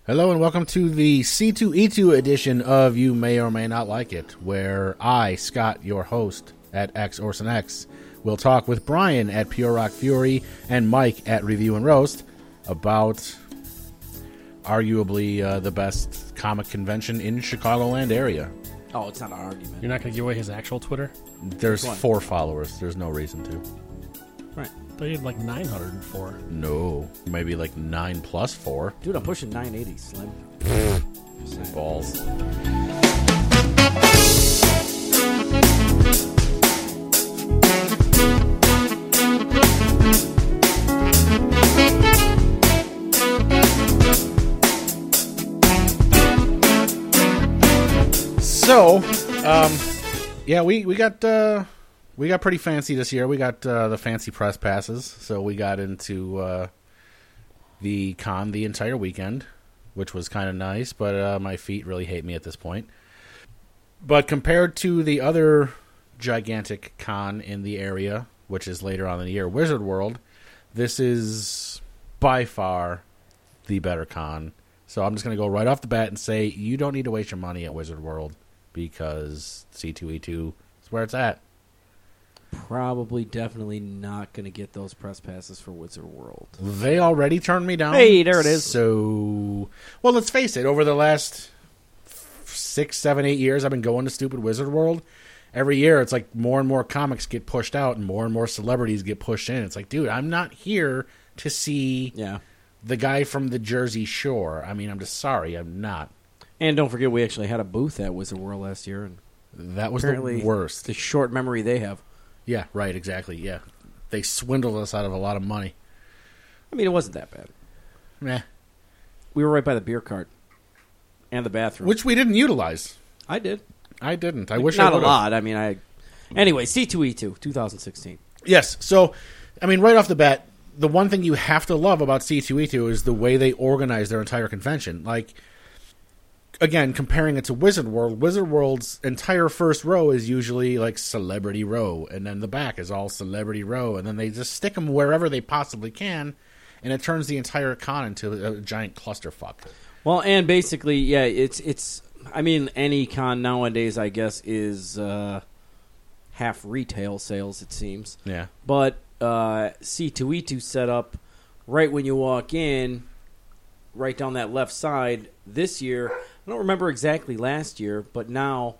Hello and welcome to the C2E2 edition of You May or May Not Like It, where I, Scott, your host at XOrsonX, will talk with Brian at Pure Rock Fury and Mike at Review and Roast about arguably the best comic convention in Chicagoland area. Oh, it's not an argument. You're not going to give away his actual Twitter? There's 4 followers. There's no reason to. Right. I thought you had like 904. No. Maybe like 9 plus 4. Dude, I'm pushing 980, Slim. Balls. So, yeah, we got pretty fancy this year. We got the fancy press passes, so we got into the con the entire weekend, which was kind of nice, but my feet really hate me at this point. But compared to the other gigantic con in the area, which is later on in the year, Wizard World, this is by far the better con. So I'm just going to go right off the bat and say you don't need to waste your money at Wizard World because C2E2 is where it's at. Probably definitely not going to get those press passes for Wizard World. They already turned me down. Hey, there it is. So, well, let's face it. Over the last 6, 7, 8 years, I've been going to stupid Wizard World. Every year, it's like more and more comics get pushed out and more celebrities get pushed in. It's like, dude, I'm not here to see the guy from the Jersey Shore. I mean, I'm just sorry. I'm not. And don't forget, we actually had a booth at Wizard World last year. And that was the worst. The short memory they have. Yeah, right, exactly, yeah. They swindled us out of a lot of money. I mean, it wasn't that bad. Meh. We were right by the beer cart and the bathroom. Which we didn't utilize. I did. I didn't. I wish I would. Not would've. a lot. I mean, Anyway, C2E2, 2016. Yes, so, I mean, right off the bat, the one thing you have to love about C2E2 is the way they organize their entire convention. Like, again, comparing it to Wizard World, Wizard World's entire first row is usually like Celebrity Row, and then the back is all Celebrity Row, and then they just stick them wherever they possibly can, and it turns the entire con into a giant clusterfuck. Well, and basically, yeah, it's. I mean, any con nowadays, I guess, is half retail sales. It seems. Yeah. But C2E2 set up right when you walk in, right down that left side. This year, I don't remember exactly last year, but now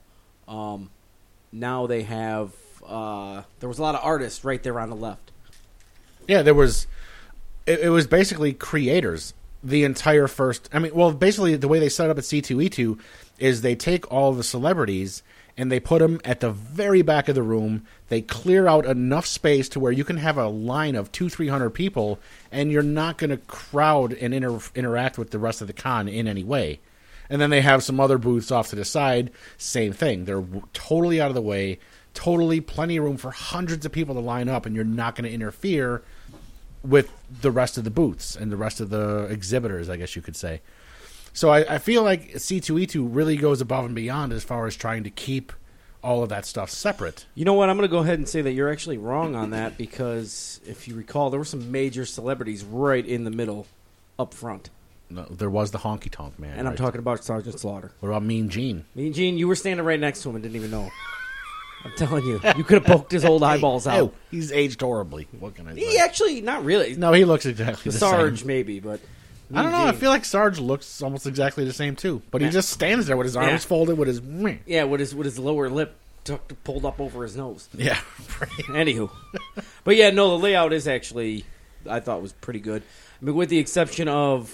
they have. There was a lot of artists right there on the left. Yeah, there was. It was basically creators. The entire first. I mean, well, basically the way they set up at C2E2 is they take all the celebrities and they put them at the very back of the room. They clear out enough space to where you can have a line of 200-300 people, and you're not going to crowd and interact with the rest of the con in any way. And then they have some other booths off to the side. Same thing. They're totally out of the way. Totally plenty of room for hundreds of people to line up, and you're not going to interfere with the rest of the booths and the rest of the exhibitors, I guess you could say. So I feel like C2E2 really goes above and beyond as far as trying to keep all of that stuff separate. You know what? I'm going to go ahead and say that you're actually wrong on that because if you recall, there were some major celebrities right in the middle up front. No, there was the Honky Tonk Man. And I'm talking about Sergeant Slaughter. What about Mean Gene? Mean Gene, you were standing right next to him and didn't even know. I'm telling you. You could have poked his old eyeballs out. Oh, he's aged horribly. What can I say? He actually, not really. No, he looks exactly the Sarge, same. maybe, but... I don't know. I feel like Sarge looks almost exactly the same, too. But he just stands there with his arms folded with his... Yeah, with his lower lip pulled up over his nose. Yeah. Anywho. But yeah, no, the layout is actually, I thought, was pretty good. I mean, with the exception of...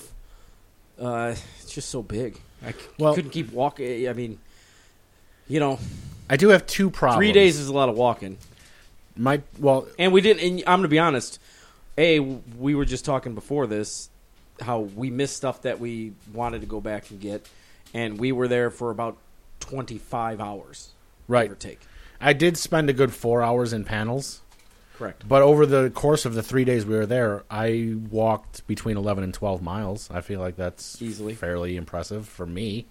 it's just so big. I couldn't keep walking. I mean, you know... I do have 2 problems. 3 days is a lot of walking. And we didn't... And I'm going to be honest. We were just talking before this... how we missed stuff that we wanted to go back and get, and we were there for about 25 hours, right? Give or take. I did spend a good 4 hours in panels. Correct. But over the course of the 3 days we were there, I walked between 11 and 12 miles. I feel like that's easily fairly impressive for me.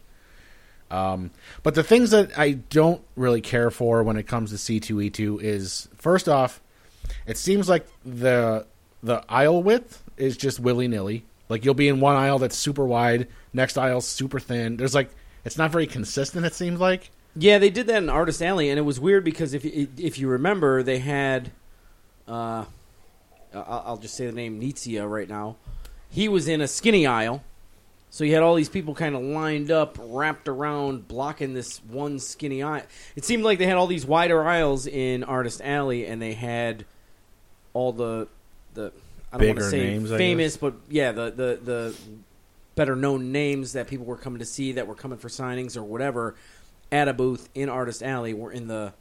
But the things that I don't really care for when it comes to C2E2 is, first off, it seems like the aisle width is just willy-nilly. Like you'll be in one aisle that's super wide, next aisle's super thin. There's like it's not very consistent. It seems like. Yeah, they did that in Artist Alley, and it was weird because if you remember, they had, I'll just say the name Nietzsche right now. He was in a skinny aisle, so you had all these people kind of lined up, wrapped around, blocking this one skinny aisle. It seemed like they had all these wider aisles in Artist Alley, and they had all the I don't want Bigger to say names, I famous, guess. but yeah, the better known names that people were coming to see, that were coming for signings or whatever, at a booth in Artist Alley were in the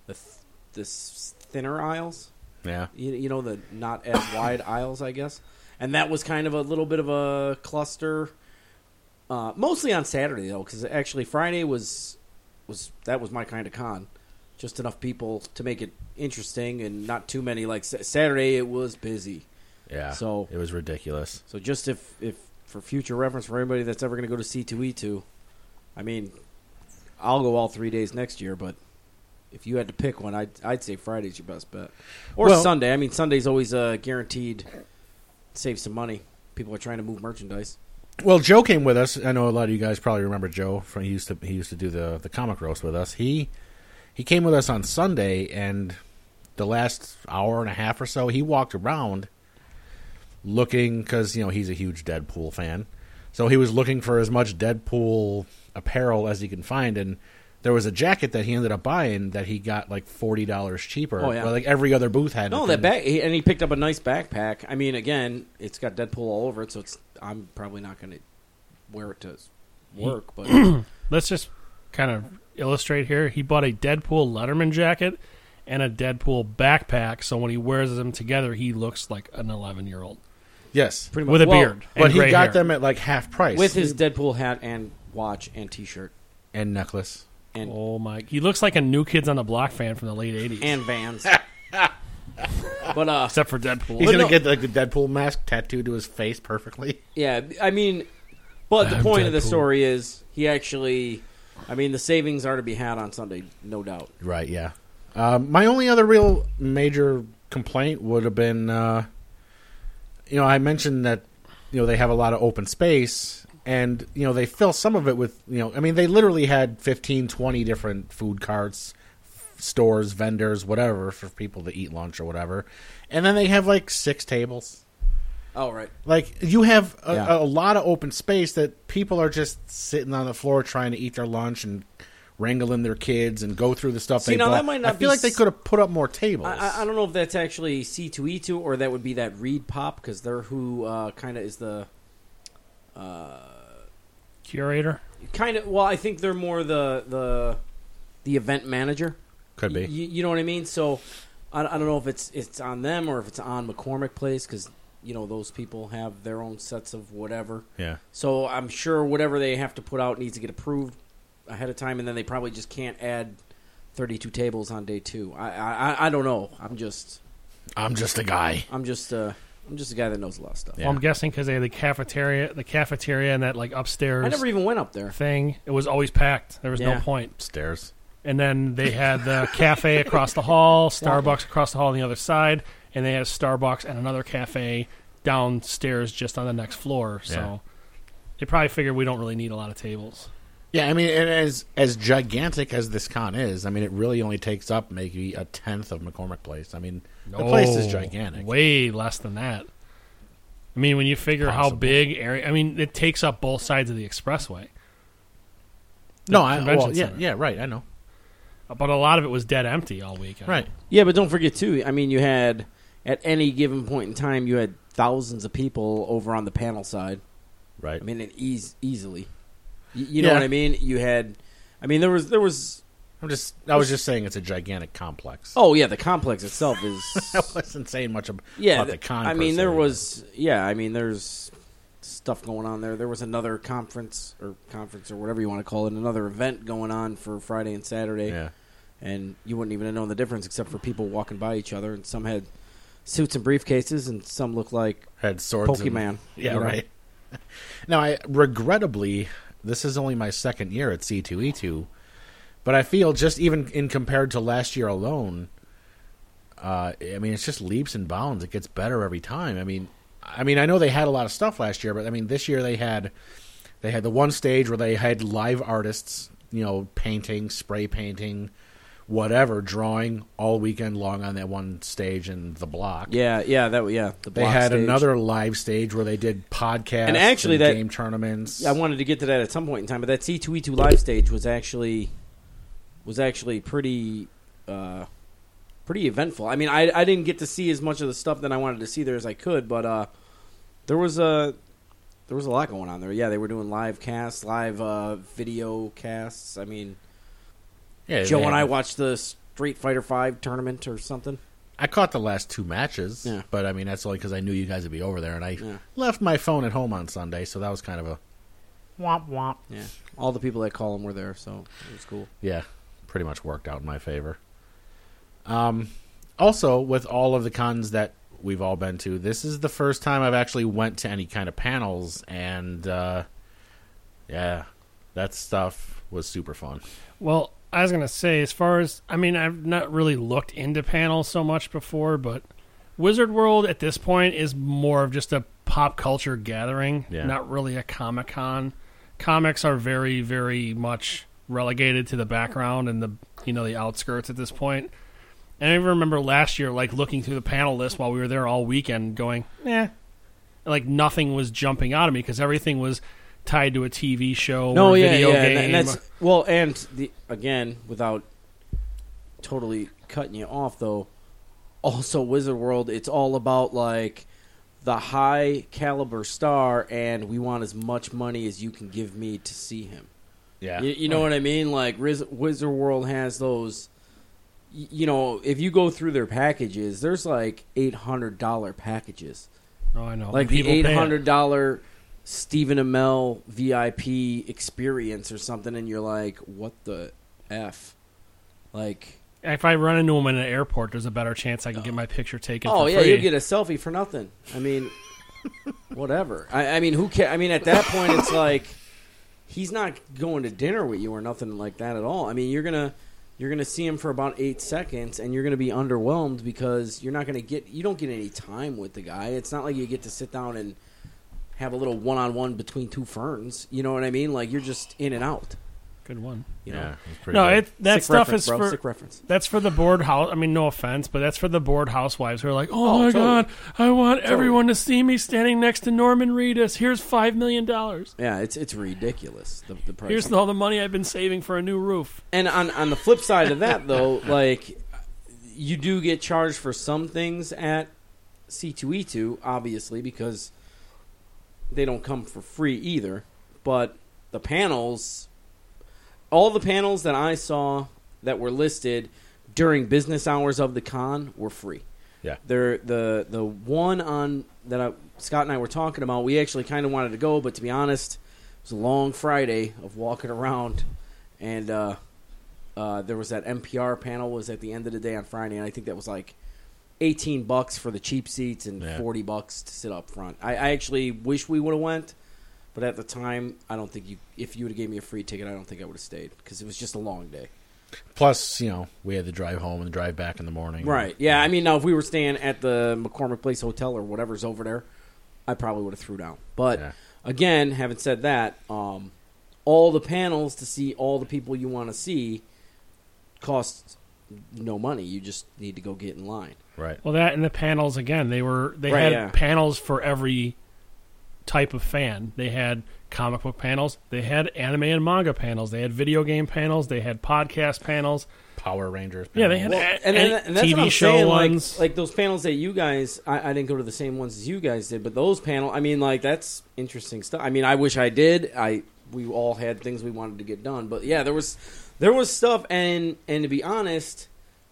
thinner aisles. Yeah. You know, the not as wide aisles, I guess. And that was kind of a little bit of a cluster. Mostly on Saturday, though, because actually Friday was my kind of con. Just enough people to make it interesting and not too many. Like Saturday, it was busy. Yeah. So it was ridiculous. So just if for future reference for anybody that's ever going to go to C2E2, I mean, I'll go all 3 days next year, but if you had to pick one, I'd say Friday's your best bet. Or Sunday. I mean, Sunday's always guaranteed save some money. People are trying to move merchandise. Well, Joe came with us. I know a lot of you guys probably remember Joe. He used to do the comic roast with us. He came with us on Sunday, and the last hour and a half or so, he walked around looking, because he's a huge Deadpool fan, so he was looking for as much Deadpool apparel as he can find, and there was a jacket that he ended up buying that he got like $40 cheaper. Oh, yeah. But like every other booth had. No, that bag, and he picked up a nice backpack. I mean, again, it's got Deadpool all over it, so I'm probably not going to wear it to work. But let's just kind of illustrate here. He bought a Deadpool Letterman jacket and a Deadpool backpack, so when he wears them together, he looks like an 11-year-old. Yes, pretty much. With a beard, but and he gray got hair. them at like half price with his Deadpool hat and watch and T-shirt and necklace. And oh my! He looks like a New Kids on the Block fan from the late '80s. And Vans. But except for Deadpool, he's gonna get like the Deadpool mask tattooed to his face perfectly. Yeah, I mean, but the point of the Deadpool. story is he actually. I mean, the savings are to be had on Sunday, no doubt. Right. Yeah. My only other real major complaint would have been, I mentioned that they have a lot of open space. And, they fill some of it with, they literally had 15, 20 different food carts, stores, vendors, whatever, for people to eat lunch or whatever. And then they have, 6 tables. Oh, right. Like, you have a lot of open space that people are just sitting on the floor trying to eat their lunch and wrangling their kids and go through the stuff they now bought. that might not I feel be like they could have put up more tables. I don't know if that's actually C2E2 or that would be that Reed Pop, because they're who kind of is the... curator. Kind of. Well, I think they're more the event manager. Could be. You know what I mean? So I don't know if it's on them or if it's on McCormick Place, because those people have their own sets of whatever. Yeah. So I'm sure whatever they have to put out needs to get approved ahead of time, and then they probably just can't add 32 tables on day 2. I don't know. I'm just a guy. I'm just a guy that knows a lot of stuff. Yeah. Well, I'm guessing because they had the cafeteria, and that upstairs. I never even went up there. Thing. It was always packed. There was no point. Stairs. And then they had the cafe across the hall, Starbucks across the hall on the other side, and they had a Starbucks and another cafe downstairs just on the next floor. So they probably figured we don't really need a lot of tables. Yeah, I mean, and as gigantic as this con is, I mean, it really only takes up maybe a tenth of McCormick Place. I mean, the place is gigantic. Way less than that. I mean, when you figure how big area, I mean, it takes up both sides of the expressway. Yeah, right. I know. But a lot of it was dead empty all weekend. Right. Yeah, but don't forget too. I mean, you had at any given point in time, you had thousands of people over on the panel side. Right. I mean, easily. You know what I mean? You had. I mean, there was. I was just saying it's a gigantic complex. Oh yeah, the complex itself is. I wasn't saying much about the con. I mean, per there se. was. Yeah, I mean, there's stuff going on there. There was another conference or whatever you want to call it, another event going on for Friday and Saturday. Yeah. And you wouldn't even have known the difference except for people walking by each other, and some had suits and briefcases, and some looked like had swords. Pokemon. Right. Now, regrettably, this is only my second year at C2E2, but I feel just even in compared to last year alone, I mean, it's just leaps and bounds. It gets better every time. I mean, I mean, I know they had a lot of stuff last year, but I mean, this year they had the one stage where they had live artists, painting, spray painting, whatever, drawing all weekend long on that one stage in the block. The block They had stage. another live stage where they did podcasts and actually that game tournaments. I wanted to get to that at some point in time, but that C2E2 live stage was actually pretty eventful. I mean, I didn't get to see as much of the stuff that I wanted to see there as I could, but there was a lot going on there. Yeah, they were doing live casts, live video casts. I mean, Yeah, Joe they and had- I watched the Street Fighter V tournament or something. I caught the last 2 matches, Yeah. but I mean that's only because I knew you guys would be over there, and I Yeah. left my phone at home on Sunday, so that was kind of a womp womp. Yeah, all the people that call them were there, so it was cool. Yeah, pretty much worked out in my favor. Also, with all of the cons that we've all been to, this is the first time I've actually went to any kind of panels, and yeah, that stuff was super fun. Well, I was going to say, as far as, I mean, I've not really looked into panels so much before, but Wizard World at this point is more of just a pop culture gathering, not really a Comic-Con. Comics are very, very much relegated to the background and the outskirts at this point. And I remember last year, like, looking through the panel list while we were there all weekend going, like, nothing was jumping out of me because everything was tied to a TV show or video game. Again, without totally cutting you off, though, also Wizard World, it's all about, like, the high caliber star, and we want as much money as you can give me to see him. Yeah, You know what I mean? Like, Wizard World has those, if you go through their packages, there's like $800 packages. Oh, I know. Like the People pay it. $800 Stephen Amell VIP experience or something, and you're like, what the F? Like, If I run into him in an airport, there's a better chance I can get my picture taken oh for yeah, free. you get a selfie for nothing. I mean, whatever. I mean, who cares? I mean, at that point, it's like he's not going to dinner with you or nothing like that at all. I mean, you're gonna see him for about 8 seconds, and you're gonna be underwhelmed because you don't get any time with the guy. It's not like you get to sit down and have a little one-on-one between two ferns. You know what I mean? Like, you're just in and out. Good one. You know? yeah, it was pretty No, good. that Sick stuff reference, is bro. for Sick reference. that's for the bored house. I mean, no offense, but that's for the bored housewives who are like, "Oh, my totally. God, I want everyone to see me standing next to Norman Reedus. Here's $5 million. Yeah, it's ridiculous, the price. Here's all the money I've been saving for a new roof." And on the flip side of that, though, like, you do get charged for some things at C2E2, obviously, because they don't come for free either. But the panels, all the panels that I saw that were listed during business hours of the con were free. Yeah. The one on that Scott and I were talking about, we actually kind of wanted to go, but to be honest, it was a long Friday of walking around, and there was that NPR panel was at the end of the day on Friday, and I think that was like $18 for the cheap seats and $40 to sit up front. I actually wish we would have went, but at the time, I don't think if you would have gave me a free ticket, I don't think I would have stayed because it was just a long day. Plus, we had to drive home and drive back in the morning. Right. Yeah. I mean, now if we were staying at the McCormick Place Hotel or whatever's over there, I probably would have threw down. But again, having said that, all the panels to see all the people you want to see costs no money. You just need to go get in line. Right. Well, that and the panels again. They had panels for every type of fan. They had comic book panels. They had anime and manga panels. They had video game panels. They had podcast panels. Power Rangers. Yeah, they had And that's TV what I'm show saying, ones. like those panels that you guys, I didn't go to the same ones as you guys did, but those panels, I mean, like, that's interesting stuff. I mean, I wish I did. We all had things we wanted to get done, but yeah, there was stuff, and to be honest,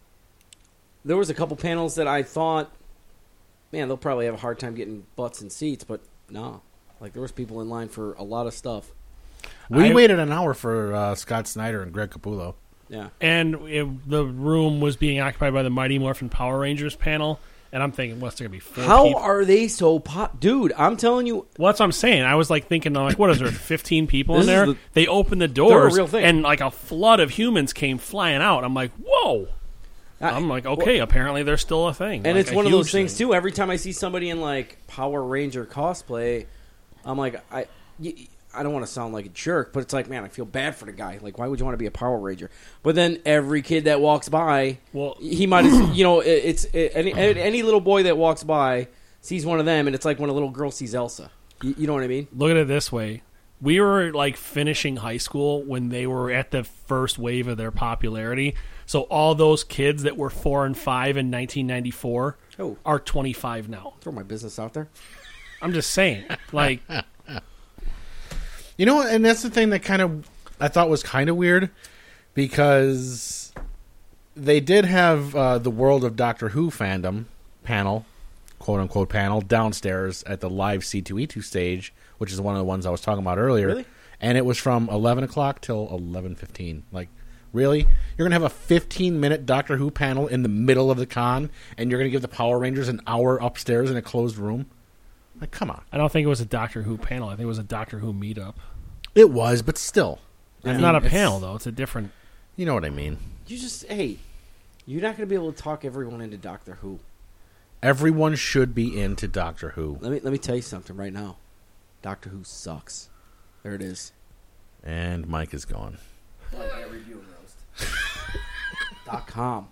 there was a couple panels that I thought, man, they'll probably have a hard time getting butts and seats, but no, like, there was people in line for a lot of stuff. We waited an hour for Scott Snyder and Greg Capullo. Yeah. And the room was being occupied by the Mighty Morphin Power Rangers panel. And I'm thinking, what's there going to be 4 How people? are they so Dude, I'm telling you. Well, that's what I'm saying. I was like thinking, like, what is there, 15 people in This there? is They opened the doors, real thing. and like a flood of humans came flying out. I'm like, whoa. I'm like, okay, apparently they're still a thing. And like, it's one of those things, too. Every time I see somebody in, like, Power Ranger cosplay, I'm like, I don't want to sound like a jerk, but it's like, man, I feel bad for the guy. Like, why would you want to be a Power Ranger? But then every kid that walks by, he might, any little boy that walks by sees one of them, and it's like when a little girl sees Elsa. You know what I mean? Look at it this way. We were, like, finishing high school when they were at the first wave of their popularity. So all those kids that were 4 and 5 in 1994 are 25 now. Throw my business out there. I'm just saying. Like, you know, and that's the thing that I thought was kind of weird, because they did have the World of Doctor Who fandom panel, quote-unquote panel, downstairs at the live C2E2 stage, which is one of the ones I was talking about earlier. Really? And it was from 11 o'clock till 11:15. Like, really? You're going to have a 15-minute Doctor Who panel in the middle of the con, and you're going to give the Power Rangers an hour upstairs in a closed room? Like, come on. I don't think it was a Doctor Who panel. I think it was a Doctor Who meetup. It was, but still. It's not a panel, though. It's a different... You know what I mean. You're not going to be able to talk everyone into Doctor Who. Everyone should be into Doctor Who. Let me tell you something right now. Doctor Who sucks. There it is. And Mike is gone. .com.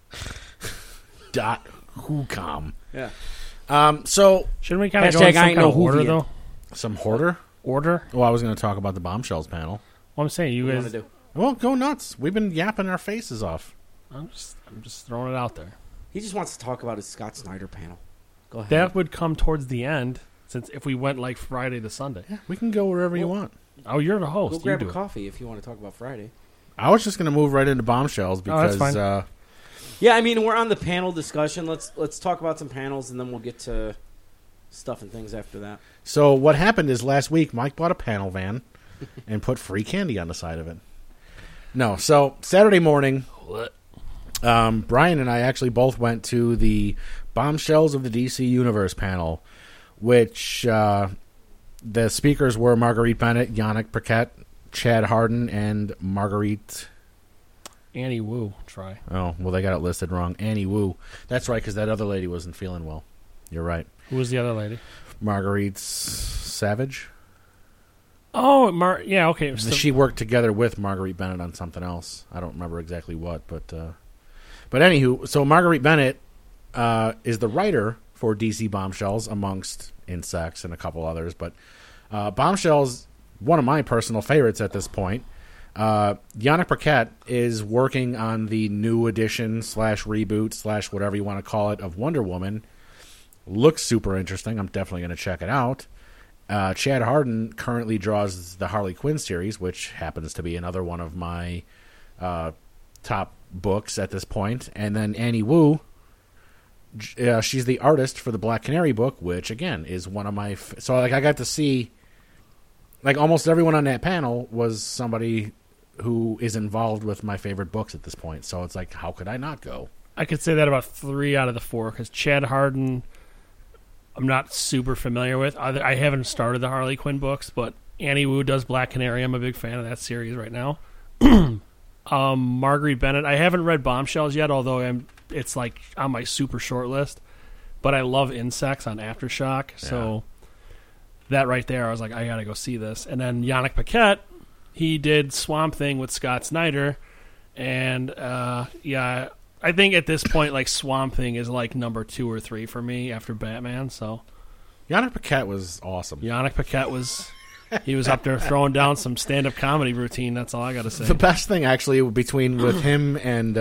.whocom. Yeah. So shouldn't we kind of go in some kind of order, though? Some hoarder? Order? Well, I was going to talk about the Bombshells panel. Well, I'm saying you guys... do? Well, go nuts. We've been yapping our faces off. I'm just throwing it out there. He just wants to talk about his Scott Snyder panel. Go ahead. That would come towards the end, since if we went like Friday to Sunday. Yeah, we can go wherever you want. Oh, you're the host. Go grab you a coffee if you want to talk about Friday. I was just going to move right into Bombshells because... that's fine. Yeah, I mean, we're on the panel discussion. Let's talk about some panels, and then we'll get to stuff and things after that. So what happened is last week, Mike bought a panel van and put free candy on the side of it. No, so Saturday morning, Brian and I actually both went to the Bombshells of the DC Universe panel, which the speakers were Marguerite Bennett, Yannick Paquette, Chad Hardin, and Marguerite... Annie Wu, try. Oh, well, they got it listed wrong. Annie Wu. That's right, because that other lady wasn't feeling well. You're right. Who was the other lady? Marguerite Savage. Oh, yeah, okay. She worked together with Marguerite Bennett on something else. I don't remember exactly what, but anywho, so Marguerite Bennett is the writer for DC Bombshells, amongst Insects and a couple others. But Bombshells, one of my personal favorites at this point. Yannick Paquette is working on the new edition / reboot / whatever you want to call it of Wonder Woman. Looks super interesting. I'm definitely going to check it out. Chad Hardin currently draws the Harley Quinn series, which happens to be another one of my top books at this point. And then Annie Wu, she's the artist for the Black Canary book, which, again, is one of my... So, I got to see... almost everyone on that panel was somebody who is involved with my favorite books at this point. So it's like, how could I not go? I could say that about 3 out of the 4, because Chad Hardin, I'm not super familiar with. I haven't started the Harley Quinn books, but Annie Wu does Black Canary. I'm a big fan of that series right now. Marguerite Bennett, I haven't read Bombshells yet, although it's like on my super short list. But I love Insects on Aftershock, so that right there, I was like, I gotta go see this. And then Yannick Paquette, he did Swamp Thing with Scott Snyder, and I think at this point, like, Swamp Thing is like number 2 or 3 for me after Batman. So Yannick Paquette was awesome. Yannick Paquette he was up there throwing down some stand-up comedy routine. That's all I got to say. The best thing, actually, with him and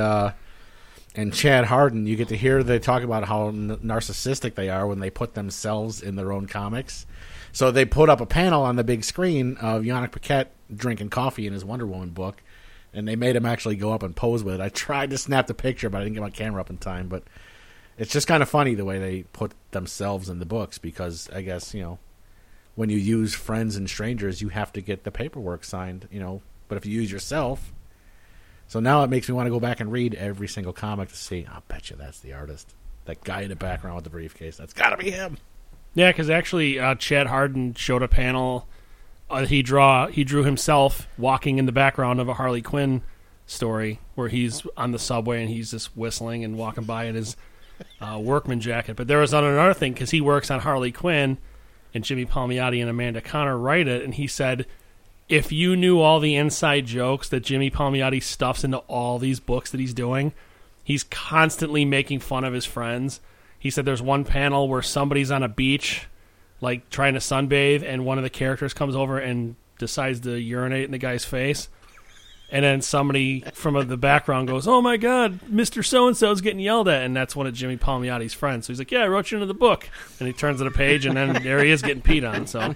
Chad Hardin, you get to hear they talk about how narcissistic they are when they put themselves in their own comics. So they put up a panel on the big screen of Yannick Paquette drinking coffee in his Wonder Woman book, and they made him actually go up and pose with it. I tried to snap the picture, but I didn't get my camera up in time. But it's just kind of funny the way they put themselves in the books, because I guess, when you use friends and strangers, you have to get the paperwork signed, But if you use yourself... So now it makes me want to go back and read every single comic to see, I'll bet you that's the artist. That guy in the background with the briefcase, that's got to be him. Yeah, because actually Chad Hardin showed a panel. He drew himself walking in the background of a Harley Quinn story where he's on the subway and he's just whistling and walking by in his workman jacket. But there was another thing because he works on Harley Quinn, and Jimmy Palmiotti and Amanda Conner write it, and he said, if you knew all the inside jokes that Jimmy Palmiotti stuffs into all these books that he's doing, he's constantly making fun of his friends. He said there's one panel where somebody's on a beach, like trying to sunbathe, and one of the characters comes over and decides to urinate in the guy's face. And then somebody from the background goes, oh, my God, Mr. So-and-so is getting yelled at. And that's one of Jimmy Palmiotti's friends. So he's like, yeah, I wrote you into the book. And he turns to the page, and then there he is getting peed on. So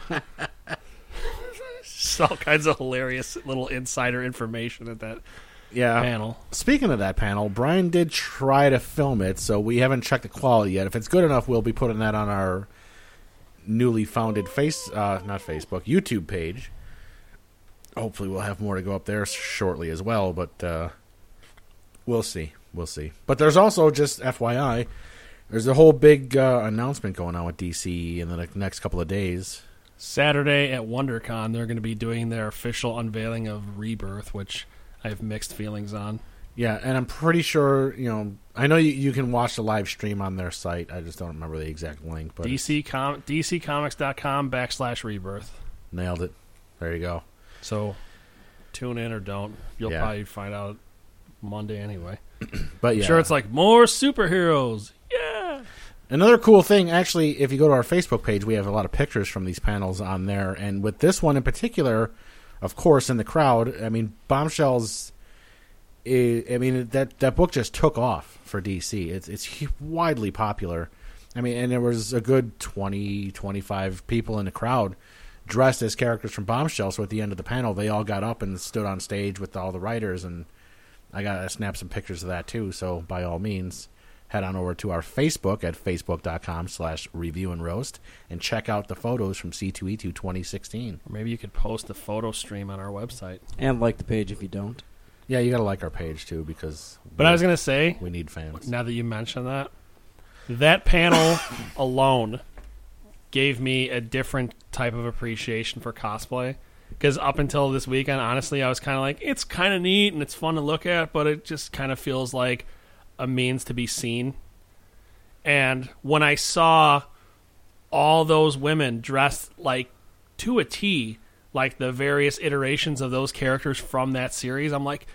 just all kinds of hilarious little insider information at that panel. Speaking of that panel, Brian did try to film it, so we haven't checked the quality yet. If it's good enough, we'll be putting that on our newly founded YouTube page. Hopefully we'll have more to go up there shortly as well, but we'll see. But there's also, just FYI, there's a whole big announcement going on with DC in the next couple of days. Saturday at WonderCon, they're going to be doing their official unveiling of Rebirth, which I have mixed feelings on. Yeah, and I'm pretty sure, I know you can watch the live stream on their site. I just don't remember the exact link. But DCcomics.com/Rebirth. Nailed it. There you go. So tune in or don't. You'll probably find out Monday anyway. But yeah. I'm sure it's like more superheroes. Yeah. Another cool thing, actually, if you go to our Facebook page, we have a lot of pictures from these panels on there. And with this one in particular, of course, in the crowd, Bombshells, that book just took off for DC. It's widely popular. And there was a good 20, 25 people in the crowd dressed as characters from Bombshell. So at the end of the panel, they all got up and stood on stage with all the writers, and I got to snap some pictures of that too. So by all means, head on over to our Facebook at facebook.com/reviewandroast and check out the photos from C2E2 2016. Or maybe you could post a photo stream on our website. And like the page if you don't. Yeah, you got to like our page too, because I was going to say, we need fans. Now that you mention that panel alone gave me a different type of appreciation for cosplay. Because up until this weekend, honestly, I was kind of like, it's kind of neat and it's fun to look at, but it just kind of feels like a means to be seen. And when I saw all those women dressed like to a T, like the various iterations of those characters from that series, I'm like,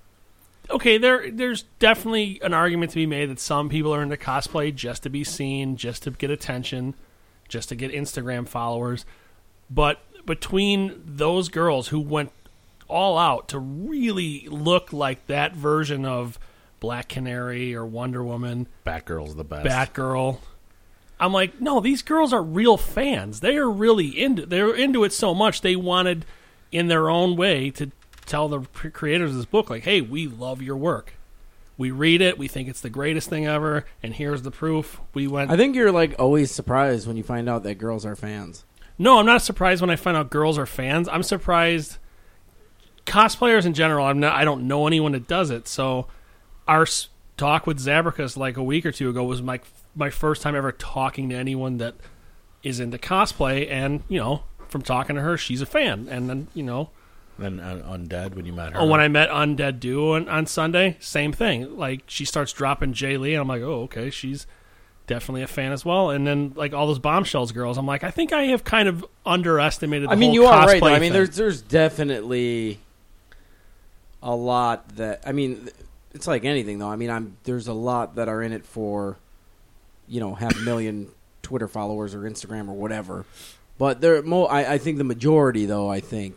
okay, there's definitely an argument to be made that some people are into cosplay just to be seen, just to get attention, just to get Instagram followers. But between those girls who went all out to really look like that version of Black Canary or Wonder Woman, Batgirl's the best. Batgirl, I'm like, no, these girls are real fans. They are really they're into it so much they wanted, in their own way, to tell the creators of this book, like, hey, we love your work. We read it. We think it's the greatest thing ever, and here's the proof. I think you're like always surprised when you find out that girls are fans. No, I'm not surprised when I find out girls are fans. I'm surprised cosplayers in general. I don't know anyone that does it. So our talk with Zabricus like a week or two ago was my first time ever talking to anyone that is into cosplay, and from talking to her, she's a fan. And then Then Undead, when you met her. Oh, when I met Undead Duo on Sunday, same thing. Like, she starts dropping Jay Lee, and I'm like, oh, okay, she's definitely a fan as well. And then, like, all those Bombshells girls, I'm like, I think I have kind of underestimated the whole you are right, though. thing. There's definitely a lot that... it's like anything, though. There's a lot that are in it for, 500,000 Twitter followers or Instagram or whatever. But I think the majority, though,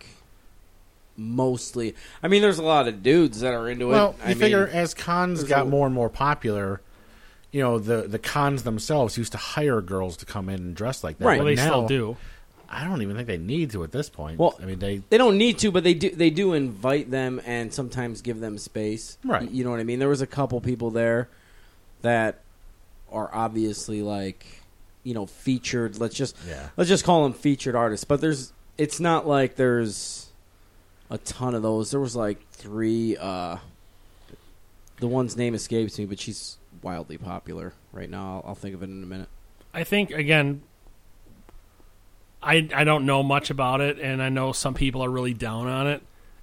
mostly. There's a lot of dudes that are into it. Well, you figure as cons got more and more popular, the cons themselves used to hire girls to come in and dress like that. Right. Well, they still do. I don't even think they need to at this point. Well, they don't need to, but they do invite them and sometimes give them space. Right. You know what I mean? There was a couple people there that are obviously featured. Let's just call them featured artists. But it's not like there's a ton of those. There was like 3. The one's name escapes me, but she's wildly popular right now. I'll think of it in a minute. I think, again, I don't know much about it, and I know some people are really down on it.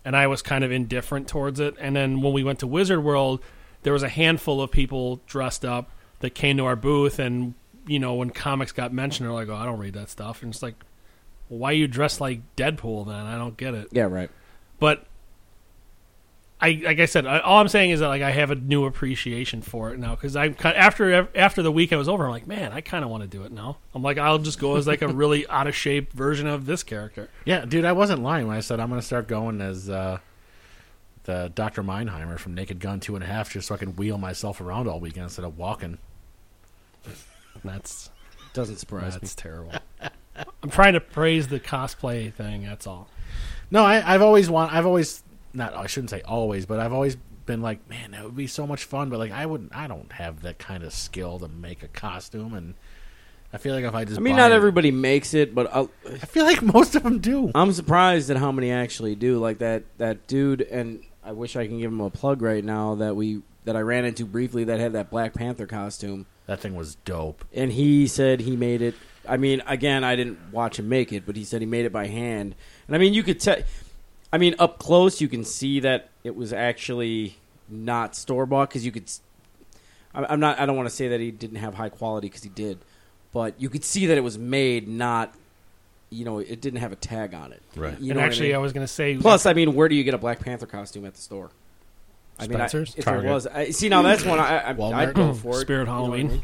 and I was kind of indifferent towards it. And then when we went to Wizard World, there was a handful of people dressed up that came to our booth, and when comics got mentioned, they're like, "Oh, I don't read that stuff," and it's like, well, why are you dressed like Deadpool then? I don't get it. Yeah, right. But like I said, all I'm saying is that I have a new appreciation for it now, because after the weekend was over, I'm like, man, I kind of want to do it now. I'm like, I'll just go as a really out of shape version of this character. Yeah, dude, I wasn't lying when I said I'm going to start going as the Dr. Meinheimer from Naked Gun 2.5, just so I can wheel myself around all weekend instead of walking. That's doesn't surprise me. That's terrible. I'm trying to praise the cosplay thing. That's all. No, I've always not. I shouldn't say always, but I've always been like, man, that would be so much fun. But I don't have that kind of skill to make a costume, and I feel like if I just, not everybody makes it, but I feel like most of them do. I'm surprised at how many actually do. Like that dude, and I wish I can give him a plug right now that I ran into briefly that had that Black Panther costume. That thing was dope. And he said he made it. I mean, again, I didn't watch him make it, but he said he made it by hand. And I mean, you could tell. I mean, up close, you can see that it was actually not store-bought, because you could. I don't want to say that he didn't have high quality, because he did, but you could see that it was made not. It didn't have a tag on it. Right. And actually, I was going to say. Plus, I mean, where do you get a Black Panther costume at the store? Spencer's? If there was, see, now that's one I'd go for it. Spirit Halloween.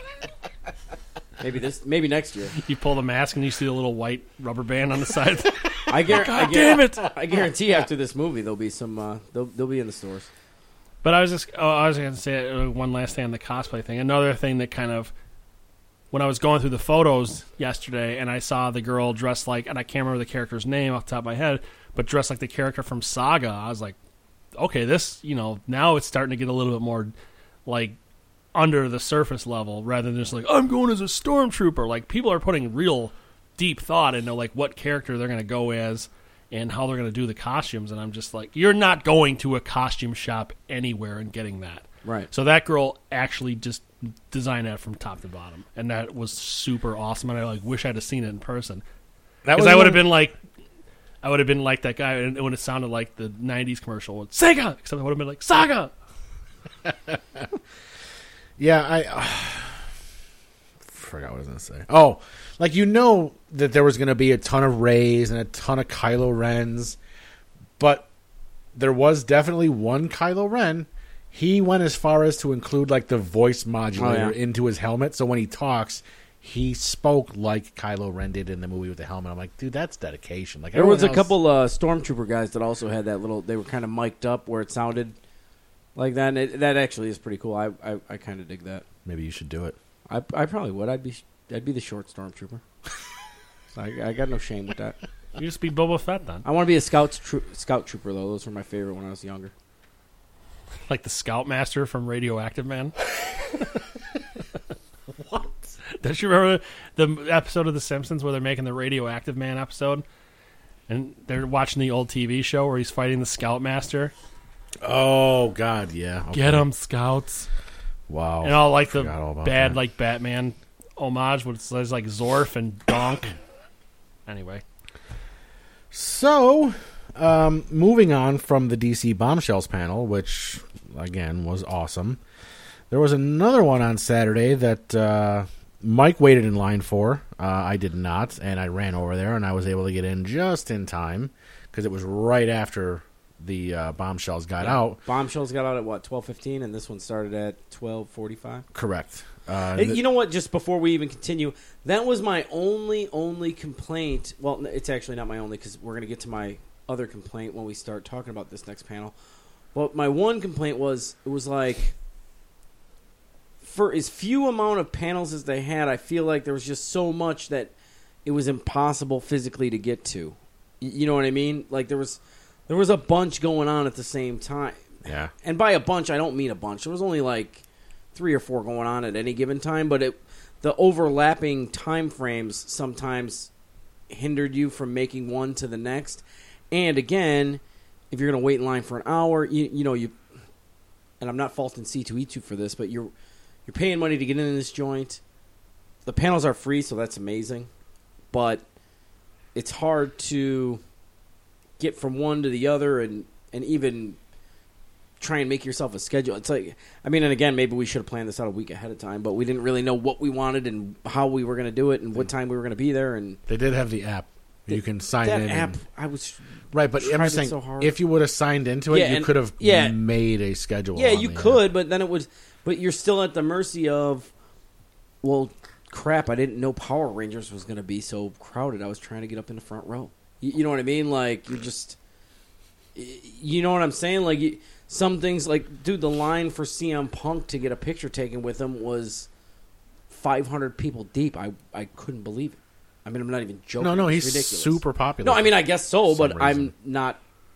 Maybe next year. You pull the mask and you see a little white rubber band on the side. Damn it! I guarantee after this movie there'll be some. They'll be in the stores. But I was going to say one last thing on the cosplay thing. Another thing that kind of, when I was going through the photos yesterday and I saw the girl dressed like, and I can't remember the character's name off the top of my head, but dressed like the character from Saga, I was like, okay, this, now it's starting to get a little bit more like under the surface level, rather than just like, I'm going as a stormtrooper. Like, people are putting real deep thought into like what character they're going to go as and how they're going to do the costumes. And I'm just like, you're not going to a costume shop anywhere and getting that. Right. So that girl actually just designed that from top to bottom, and that was super awesome. And I wish I'd have seen it in person, because I would have been like that guy, and when it sounded like the '90s commercial with Sega, except I would have been like Saga. Yeah, I forgot what I was going to say. Oh, that there was going to be a ton of Reys and a ton of Kylo Rens, but there was definitely one Kylo Ren. He went as far as to include the voice modulator into his helmet, so when he talks, he spoke like Kylo Ren did in the movie with the helmet. I'm like, dude, that's dedication. There was a couple Stormtrooper guys that also had that little. They were kind of mic'd up where it sounded like that. And that actually is pretty cool. I kind of dig that. Maybe you should do it. I probably would. I'd be the short Stormtrooper. I got no shame with that. You just be Boba Fett then. I want to be a scout trooper though. Those were my favorite when I was younger. Like the Scoutmaster from Radioactive Man. What? Don't you remember the episode of The Simpsons where they're making the Radioactive Man episode? And they're watching the old TV show where he's fighting the Scoutmaster. Oh, God, yeah. Okay. Get 'em, Scouts. Wow. And all the all bad, that. Batman homage, which says Zorf and Donk. Anyway. So, moving on from the DC Bombshells panel, which, again, was awesome. There was another one on Saturday that Mike waited in line for. I did not, and I ran over there, and I was able to get in just in time, because it was right after the Bombshells got out. Bombshells got out at, 12:15, and this one started at 12:45? Correct. You know what? Just before we even continue, that was my only complaint. Well, it's actually not my only, because we're going to get to my other complaint when we start talking about this next panel. But my one complaint was, it was like, for as few amount of panels as they had, I feel like there was just so much that it was impossible physically to get to. You know what I mean? Like, there was a bunch going on at the same time. Yeah. And by a bunch, I don't mean a bunch. There was only 3 or 4 going on at any given time, but the overlapping time frames sometimes hindered you from making one to the next. And again, if you're going to wait in line for an hour, you and I'm not faulting C2E2 for this, but you're paying money to get in this joint. The panels are free, so that's amazing. But it's hard to get from one to the other and even try and make yourself a schedule. It's like, I mean, and again, maybe we should have planned this out a week ahead of time, but we didn't really know what we wanted and how we were going to do it and what time we were going to be there. And they did have the app. You can sign in. That app, I was right, but I'm just saying, if you would have signed into it, you could have made a schedule. Yeah, you could, but then it was. But you're still at the mercy of, well, crap, I didn't know Power Rangers was going to be so crowded. I was trying to get up in the front row. You know what I mean? Like, you're just, you know what I'm saying? Like, some things, like, dude, the line for CM Punk to get a picture taken with him was 500 people deep. I couldn't believe it. I mean, I'm not even joking. No, he's ridiculous. Super popular. No, I mean, I guess so, but I'm not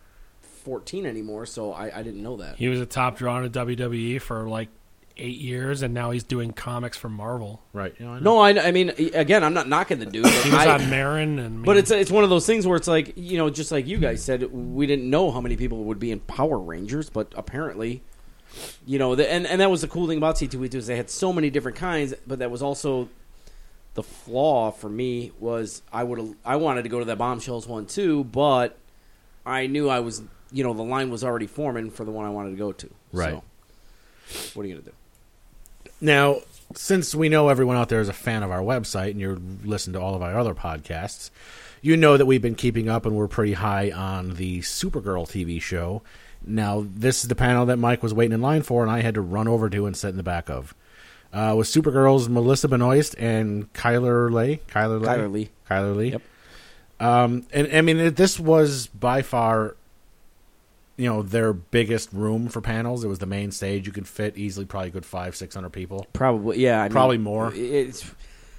14 anymore, so I didn't know that. He was a top draw in WWE for like 8 years, and now he's doing comics for Marvel. Right. I mean, again, I'm not knocking the dude. But he was on Marin. But it's one of those things where it's like, you know, just like you guys said, we didn't know how many people would be in Power Rangers, but apparently, you know, and that was the cool thing about C2E2 is they had so many different kinds, but that was also the flaw for me was I wanted to go to that Bombshells one too, but I knew I was, you know, the line was already forming for the one I wanted to go to. Right. So, what are you going to do? Now, since we know everyone out there is a fan of our website and you're listening to all of our other podcasts, you know that we've been keeping up and we're pretty high on the Supergirl TV show. Now, this is the panel that Mike was waiting in line for and I had to run over to and sit in the back of. With Supergirl's Melissa Benoist and Kyler Lee. Yep. And I mean, this was by far, you know, their biggest room for panels. It was the main stage. You could fit easily probably a good 500-600 people. Probably, yeah. Probably more. If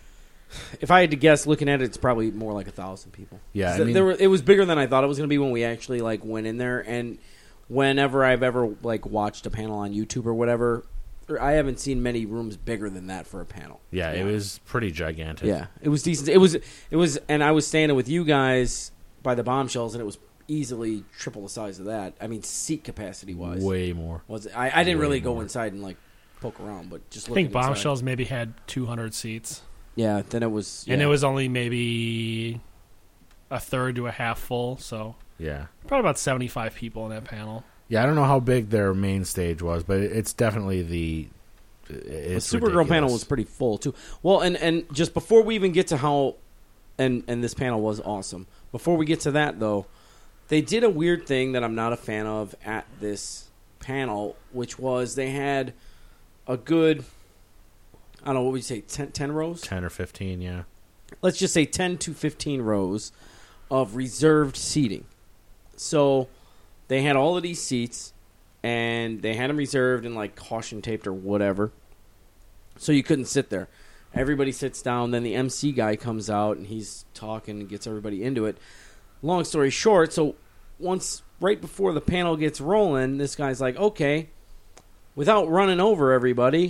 I had to guess, looking at it, it's probably more like 1,000 people. Yeah, I mean, it was bigger than I thought it was going to be when we actually like went in there. And whenever I've ever like watched a panel on YouTube or whatever, I haven't seen many rooms bigger than that for a panel. Yeah, it was pretty gigantic. Yeah, it was decent. It was, and I was standing with you guys by the Bombshells, and it was easily triple the size of that. I mean, seat capacity wise, way more. Was it? I didn't really go inside and like poke around, but just I think Bombshells maybe had 200 seats. Yeah, then it was, and it was only maybe a third to a half full. So yeah, probably about 75 people in that panel. Yeah, I don't know how big their main stage was, but it's definitely the Supergirl panel was pretty full too. Well, and just before we even get to how, and this panel was awesome. Before we get to that though, they did a weird thing that I'm not a fan of at this panel, which was they had a good, I don't know, what would you say, 10 rows? 10 or 15, yeah. Let's just say 10 to 15 rows of reserved seating. So they had all of these seats, and they had them reserved and like caution taped or whatever, so you couldn't sit there. Everybody sits down, then the MC guy comes out, and he's talking and gets everybody into it. Long story short, so once, right before the panel gets rolling, this guy's like, okay, without running over everybody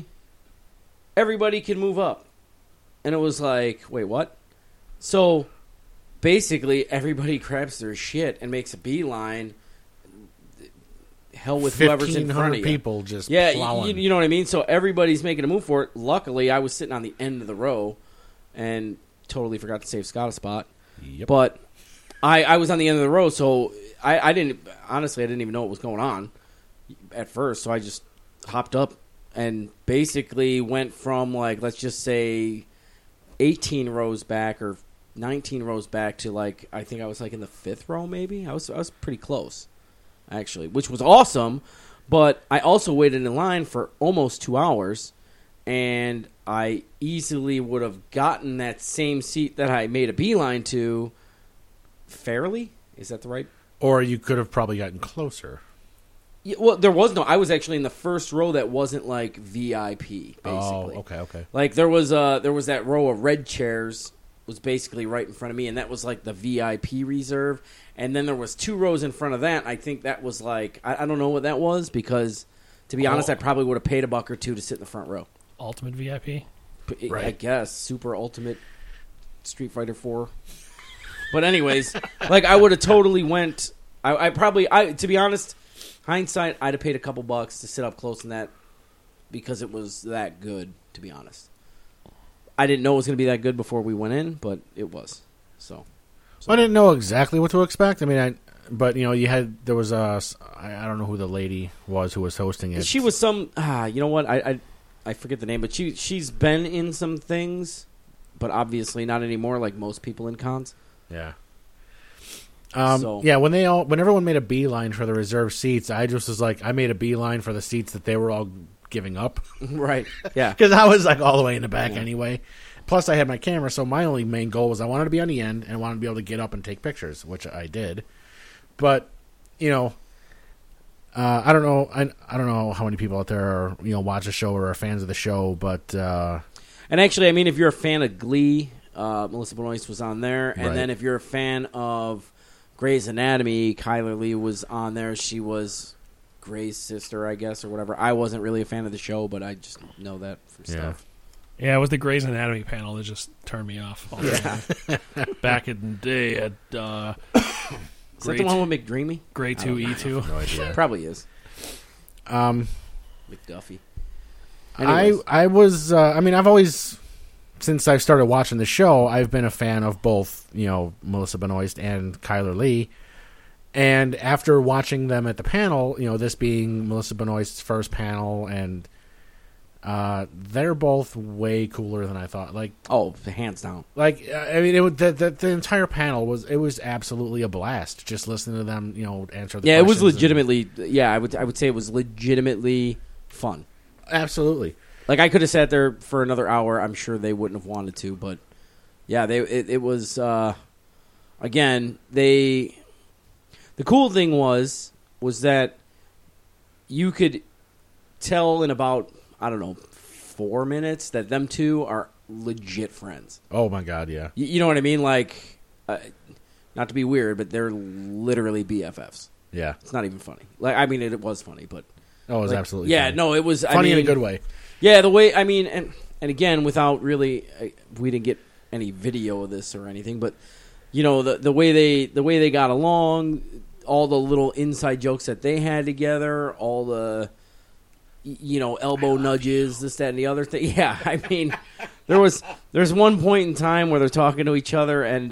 can move up. And it was like, wait, what? So basically, everybody grabs their shit and makes a beeline. Hell with whoever's in front of you. People just plowing. You know what I mean? So everybody's making a move for it. Luckily, I was sitting on the end of the row and totally forgot to save Scott a spot. Yep. But I was on the end of the row, so I didn't even know what was going on at first. So I just hopped up and basically went from, like, let's just say 18 rows back or 19 rows back to, like, I think I was like in the 5th row maybe. I was pretty close, actually, which was awesome. But I also waited in line for almost 2 hours, and I easily would have gotten that same seat that I made a beeline to fairly. Is that the right? Or you could have probably gotten closer. Yeah, well, there was no. I was actually in the first row that wasn't like VIP. Basically, oh, okay. Like there was that row of red chairs was basically right in front of me, and that was like the VIP reserve. And then there was 2 rows in front of that. I think that was like I don't know what that was, because to be honest, I probably would have paid $1 or $2 to sit in the front row. Ultimate VIP, right? I guess Super Ultimate Street Fighter 4. But anyways, like I would have totally went. I probably to be honest, hindsight, I'd have paid a couple bucks to sit up close in that because it was that good. To be honest, I didn't know it was going to be that good before we went in, but it was. So. I didn't know exactly what to expect. I mean, but there was I don't know who the lady was who was hosting it. She was some. You know what? I forget the name, but she's been in some things, but obviously not anymore. Like most people in cons. Yeah. So- Yeah, when everyone made a beeline for the reserved seats, I just was like, I made a beeline for the seats that they were all giving up. Right. Yeah. Because I was like all the way in the back anyway. Plus, I had my camera, so my only main goal was I wanted to be on the end and I wanted to be able to get up and take pictures, which I did. But, I don't know. I don't know how many people out there are, watch the show or are fans of the show, but And actually, I mean, if you're a fan of Glee, Melissa Benoist was on there, and Right. then if you're a fan of Grey's Anatomy, Kyler Lee was on there. She was Grey's sister, I guess, or whatever. I wasn't really a fan of the show, but I just know that from stuff. Yeah, it was the Grey's Anatomy panel that just turned me off. Back in the day at Is that Grey the one with McDreamy? Grey 2 E2. no idea. Probably is. McDuffie. Anyways. I was, I've always, since I've started watching the show, I've been a fan of both, Melissa Benoist and Kyler Lee. And after watching them at the panel, this being Melissa Benoist's first panel, and they're both way cooler than I thought. Like, Oh, hands down. the entire panel was absolutely a blast. Just listening to them, answer the Yeah, it was questions legitimately. Yeah, I would say it was legitimately fun. absolutely. Like I could have sat there for another hour. I'm sure they wouldn't have wanted to, but yeah, it was. Again, the cool thing was that you could tell in about 4 minutes that them two are legit friends. Oh my god, yeah, You know what I mean? Like, not to be weird, but they're literally BFFs. yeah. It's not even funny. Like, I mean, it was funny, but Oh, it was like, absolutely yeah. funny. No, it was Funny in a good way. Yeah, the way and again, without really, we didn't get any video of this or anything, but the way they got along, all the little inside jokes that they had together, all the elbow nudges, this, that, and the other thing. Yeah, I mean, there's one point in time where they're talking to each other and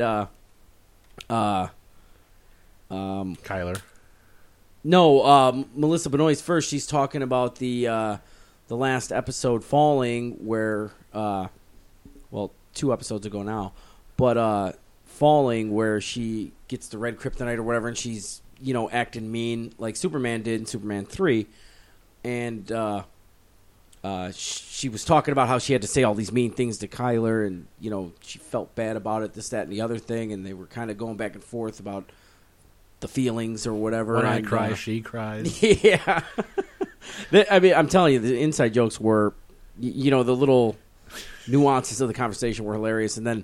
Kyler. No, Melissa Benoist first. She's talking about the last episode, Falling, where 2 episodes ago now, but Falling, where she gets the red kryptonite or whatever, and she's acting mean like Superman did in Superman 3, and she was talking about how she had to say all these mean things to Kyler, and she felt bad about it, this, that, and the other thing, and they were kind of going back and forth about the feelings or whatever. When I and, cry, she cries. Yeah. I mean, I'm telling you, the inside jokes were, the little nuances of the conversation were hilarious. And then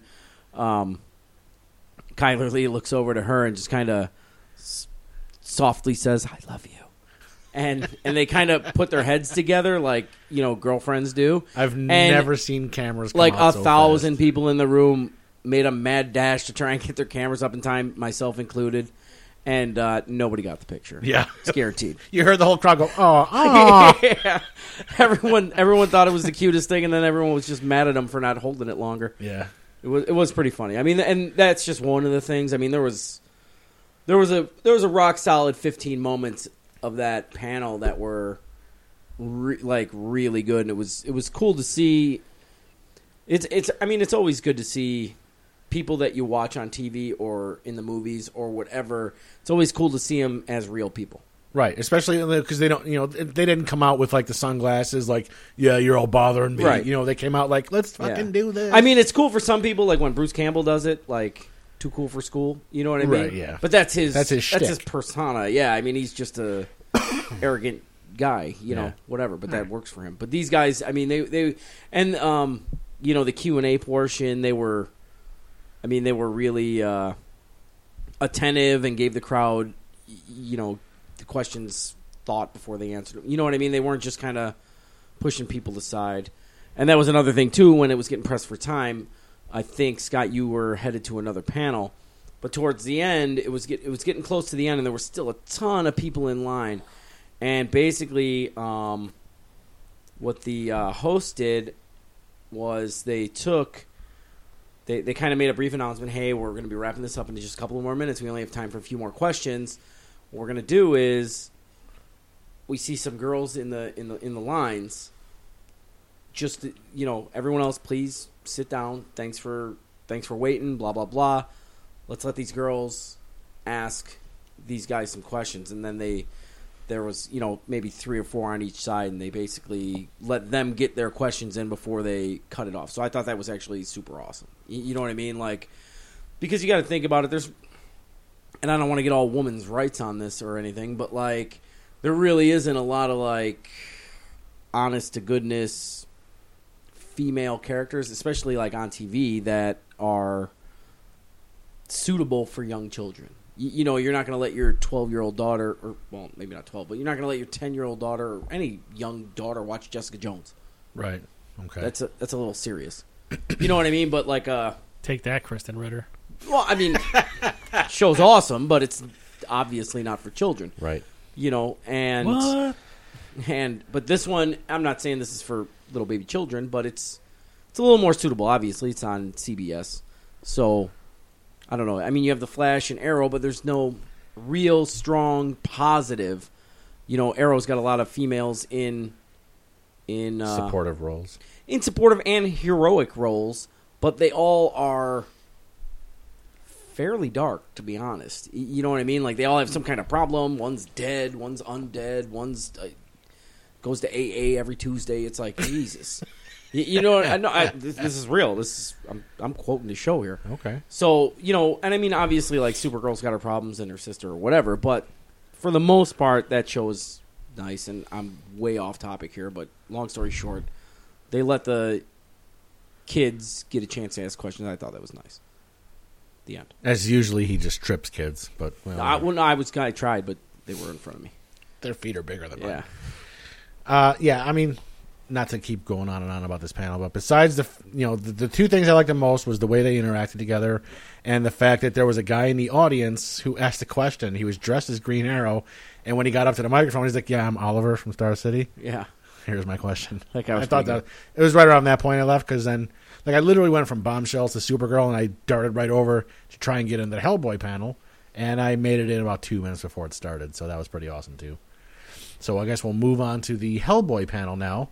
Kyler Lee looks over to her and just kind of softly says, "I love you." And they kind of put their heads together like, girlfriends do. I've never seen cameras come like out 1,000 people in the room made a mad dash to try and get their cameras up in time, myself included. And nobody got the picture. Yeah. It's guaranteed. You heard the whole crowd go, "Oh!" Yeah. Everyone thought it was the cutest thing, and then everyone was just mad at him for not holding it longer. Yeah. It was pretty funny. I mean, and that's just one of the things. I mean, there was a rock solid 15 moments of that panel that were really good, and it was cool to see. It's always good to see people that you watch on TV or in the movies or whatever. It's always cool to see them as real people. Right, especially because they don't, they didn't come out with like the sunglasses, like, "Yeah, you're all bothering me." Right. They came out like, "Let's fucking do this." I mean, it's cool for some people, like when Bruce Campbell does it, like Too Cool for School. You know what I mean? Right, yeah. But that's his shtick. persona. Yeah, I mean, he's just a arrogant guy. Whatever. But that works for him. But these guys, I mean, they and the Q&A portion, they were really attentive and gave the crowd, the questions thought before they answered them. You know what I mean? They weren't just kind of pushing people aside. And that was another thing, too, when it was getting pressed for time. I think, Scott, you were headed to another panel. But towards the end, it was getting close to the end, and there were still a ton of people in line. And basically, what the host did was they they kind of made a brief announcement. Hey, we're going to be wrapping this up in just a couple of more minutes. We only have time for a few more questions. What we're going to do is we see some girls in the lines. Just everyone else, please sit down. Thanks for waiting. Blah blah blah. Let's let these girls ask these guys some questions, and then there was maybe 3 or 4 on each side, and they basically let them get their questions in before they cut it off. So I thought that was actually super awesome. You know what I mean? Like, because you got to think about it. And I don't want to get all women's rights on this or anything, but like, there really isn't a lot of like honest to goodness female characters, especially like on TV, that are suitable for young children. You're not going to let your 12-year-old daughter, or well, maybe not 12, but you're not going to let your 10-year-old daughter or any young daughter watch Jessica Jones. Right. Okay. That's a little serious. You know what I mean? But like, take that, Kristen Ritter. Well, I mean, show's awesome, but it's obviously not for children. Right. And what? But this one, I'm not saying this is for little baby children, but it's a little more suitable. Obviously, it's on CBS, so I don't know. I mean, you have the Flash and Arrow, but there's no real strong positive. Arrow's got a lot of females in supportive roles, in supportive and heroic roles, but they all are fairly dark, to be honest. You know what I mean? Like, they all have some kind of problem. One's dead, one's undead, one's goes to AA every Tuesday. It's like, Jesus. I know this is real. I'm quoting the show here. Okay. So, and I mean, obviously, like, Supergirl's got her problems and her sister or whatever, but for the most part, that show is nice, and I'm way off topic here, but long story short, they let the kids get a chance to ask questions. I thought that was nice. The end. As usually, he just trips kids, but I tried, but they were in front of me. Their feet are bigger than mine. Yeah. I mean, not to keep going on and on about this panel, but besides the 2 things I liked the most was the way they interacted together, and the fact that there was a guy in the audience who asked a question. He was dressed as Green Arrow, and when he got up to the microphone, he's like, "Yeah, I'm Oliver from Star City. Yeah. Here's my question." I thought that it was right around that point I left, because then, like, I literally went from Bombshells to Supergirl, and I darted right over to try and get into the Hellboy panel, and I made it in about 2 minutes before it started, so that was pretty awesome too. So I guess we'll move on to the Hellboy panel now,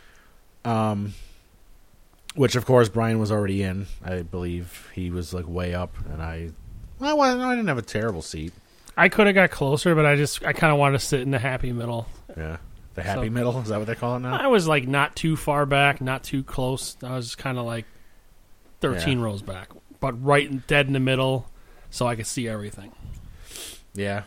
which of course Brian was already in. I believe he was like way up, and I didn't have a terrible seat. I could have got closer, but I kind of wanted to sit in the happy middle. Yeah. The happy middle? Is that what they call it now? I was like not too far back, not too close. I was kind of like 13 rows back, but right dead in the middle, so I could see everything. Yeah.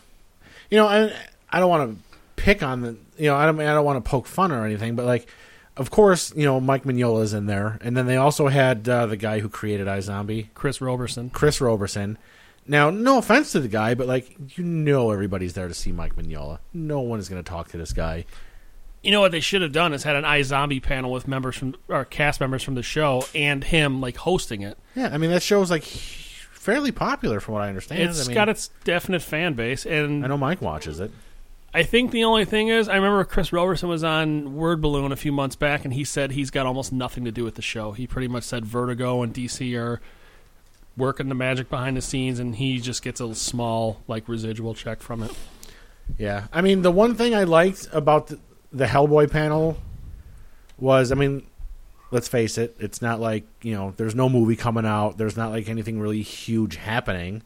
I don't want to pick on the, I don't want to poke fun or anything, but like, of course, Mike Mignola's in there, and then they also had the guy who created iZombie, Chris Roberson. Now, no offense to the guy, but like, everybody's there to see Mike Mignola. No one is going to talk to this guy. You know what they should have done is had an iZombie panel with cast members from the show and him like hosting it. Yeah, I mean that show's like fairly popular from what I understand. It's got its definite fan base, and I know Mike watches it. I think the only thing is, I remember Chris Roberson was on Word Balloon a few months back, and he said he's got almost nothing to do with the show. He pretty much said Vertigo and DC are working the magic behind the scenes, and he just gets a small like residual check from it. Yeah, I mean the one thing I liked about the Hellboy panel was, I mean, let's face it, it's not like, there's no movie coming out. There's not like anything really huge happening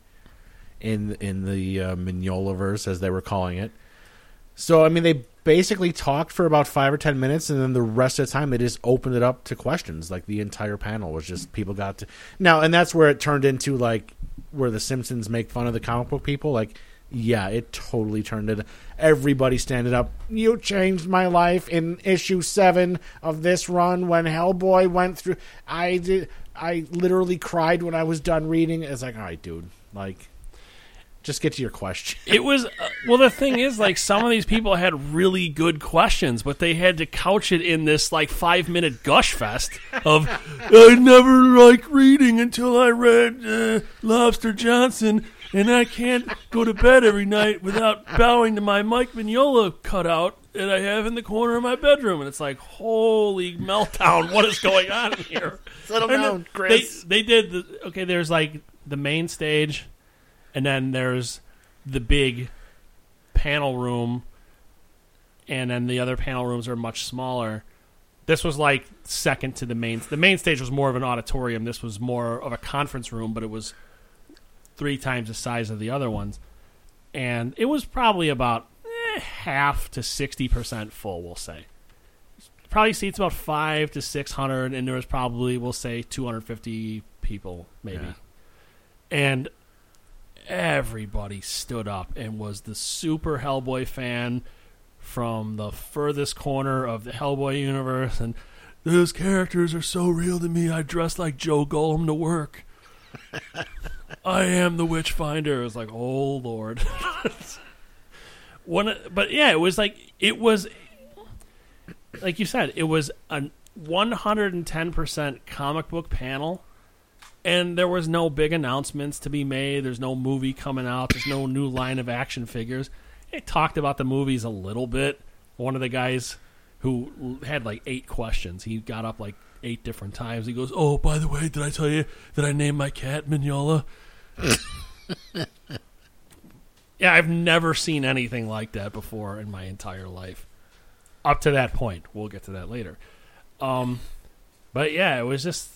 in the Mignolaverse, as they were calling it. So, I mean, they basically talked for about 5 or 10 minutes, and then the rest of the time they just opened it up to questions. Like, the entire panel was just people got to... Now, and that's where it turned into, like, where the Simpsons make fun of the comic book people. Like, yeah, it totally turned into everybody standing up. You changed my life in issue 7 of this run when Hellboy went through. I literally cried when I was done reading. It's like, all right, dude, like, just get to your question. It was the thing is, like, some of these people had really good questions, but they had to couch it in this like 5-minute gush fest of I never liked reading until I read Lobster Johnson. and I can't go to bed every night without bowing to my Mike Mignola cutout that I have in the corner of my bedroom. And it's like, holy meltdown, what is going on here? Settle down, Chris. They did, there's like the main stage, and then there's the big panel room, and then the other panel rooms are much smaller. This was like second to the main. The main stage was more of an auditorium. This was more of a conference room, but it was 3 times the size of the other ones. And it was probably about half to 60% full, we'll say. Probably seats about 500 to 600, and there was probably, we'll say, 250 people, maybe. Yeah. And everybody stood up and was the super Hellboy fan from the furthest corner of the Hellboy universe, and those characters are so real to me, I dress like Joe Golem to work. I am the Witchfinder. It was like, oh, Lord. But yeah, it was like you said, it was a 110% comic book panel, and there was no big announcements to be made. There's no movie coming out. There's no new line of action figures. It talked about the movies a little bit. One of the guys who had like 8 questions, he got up like 8 different times. He goes, oh, by the way, did I tell you that I named my cat Mignola? Yeah, I've never seen anything like that before in my entire life. Up to that point. We'll get to that later. But yeah, it was just...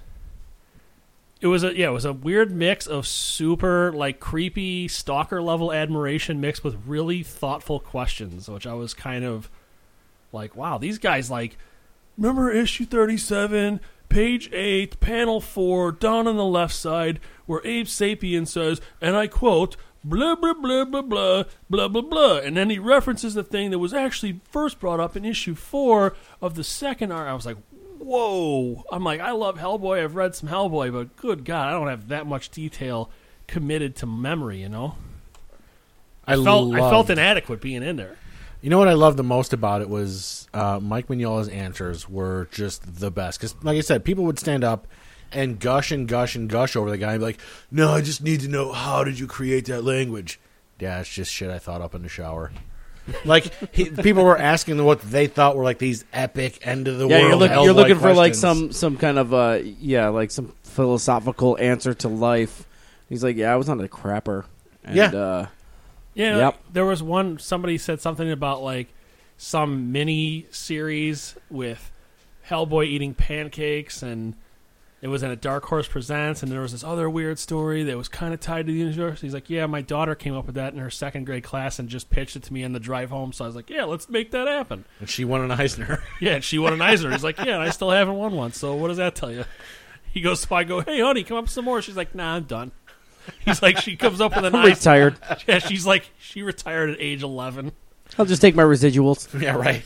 It was a weird mix of super like creepy stalker level admiration mixed with really thoughtful questions, which I was kind of like, wow, these guys like, remember issue 37, page 8, panel 4, down on the left side, where Abe Sapien says, and I quote, blah blah blah blah blah blah blah blah, and then he references the thing that was actually first brought up in issue 4 of the second arc. I was like, whoa. I'm like, I love Hellboy. I've read some Hellboy, but good God, I don't have that much detail committed to memory, you know? I felt inadequate being in there. You know what I loved the most about it was Mike Mignola's answers were just the best. Because, like I said, people would stand up and gush and gush and gush over the guy and be like, no, I just need to know, how did you create that language? Yeah, it's just shit I thought up in the shower. Like people were asking what they thought were like these epic end of the world. You're looking for like some kind of like some philosophical answer to life. He's like, yeah, I was on a crapper. And, yep. There was somebody said something about like some mini series with Hellboy eating pancakes, and it was in a Dark Horse Presents, and there was this other weird story that was kind of tied to the universe. He's like, yeah, my daughter came up with that in her 2nd grade class and just pitched it to me on the drive home. So I was like, yeah, let's make that happen. And she won an Eisner. Yeah, she won an Eisner. He's like, yeah, and I still haven't won one. So what does that tell you? He goes, so I go, hey, honey, come up with some more. She's like, nah, I'm done. He's like, she comes up with an I'm retired. Yeah, she's like, she retired at age 11. I'll just take my residuals. Yeah, right.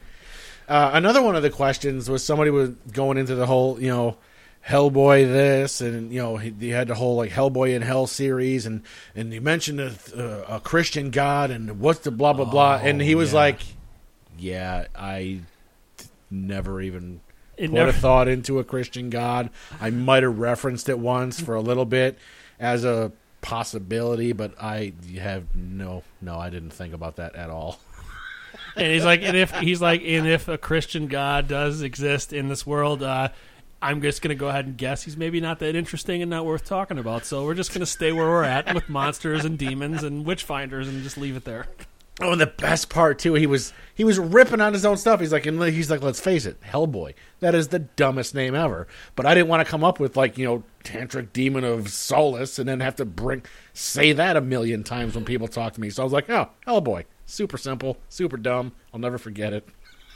Another one of the questions was somebody was going into the whole, Hellboy this, and he had the whole like Hellboy in Hell series, and he mentioned a Christian God, and what's the blah blah blah, and he was like, yeah, I never even put a thought into a Christian God. I might have referenced it once for a little bit as a possibility, but I have no, I didn't think about that at all. And he's like, and if a Christian God does exist in this world, I'm just going to go ahead and guess he's maybe not that interesting and not worth talking about. So we're just going to stay where we're at with monsters and demons and witchfinders and just leave it there. Oh, and the best part too, he was ripping on his own stuff. He's like, let's face it, Hellboy. That is the dumbest name ever. But I didn't want to come up with Tantric Demon of Solace and then have to say that a million times when people talk to me. So I was like, oh, Hellboy, super simple, super dumb. I'll never forget it.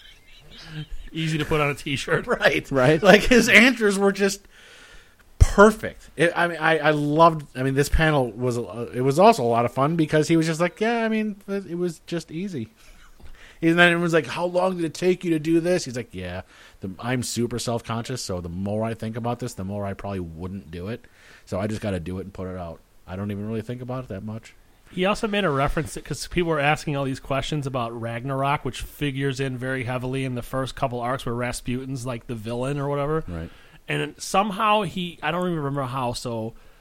Easy to put on a T-shirt. Right. Like, his answers were just perfect. I loved... this panel was also a lot of fun because he was just like, it was just easy. And then it was like, how long did it take you to do this? He's like, yeah, I'm super self-conscious, so the more I think about this, the more I probably wouldn't do it. So I just got to do it and put it out. I don't even really think about it that much. He also made a reference, because people were asking all these questions about Ragnarok, which figures in very heavily in the first couple arcs where Rasputin's like the villain or whatever. Right. And somehow I don't even remember how, so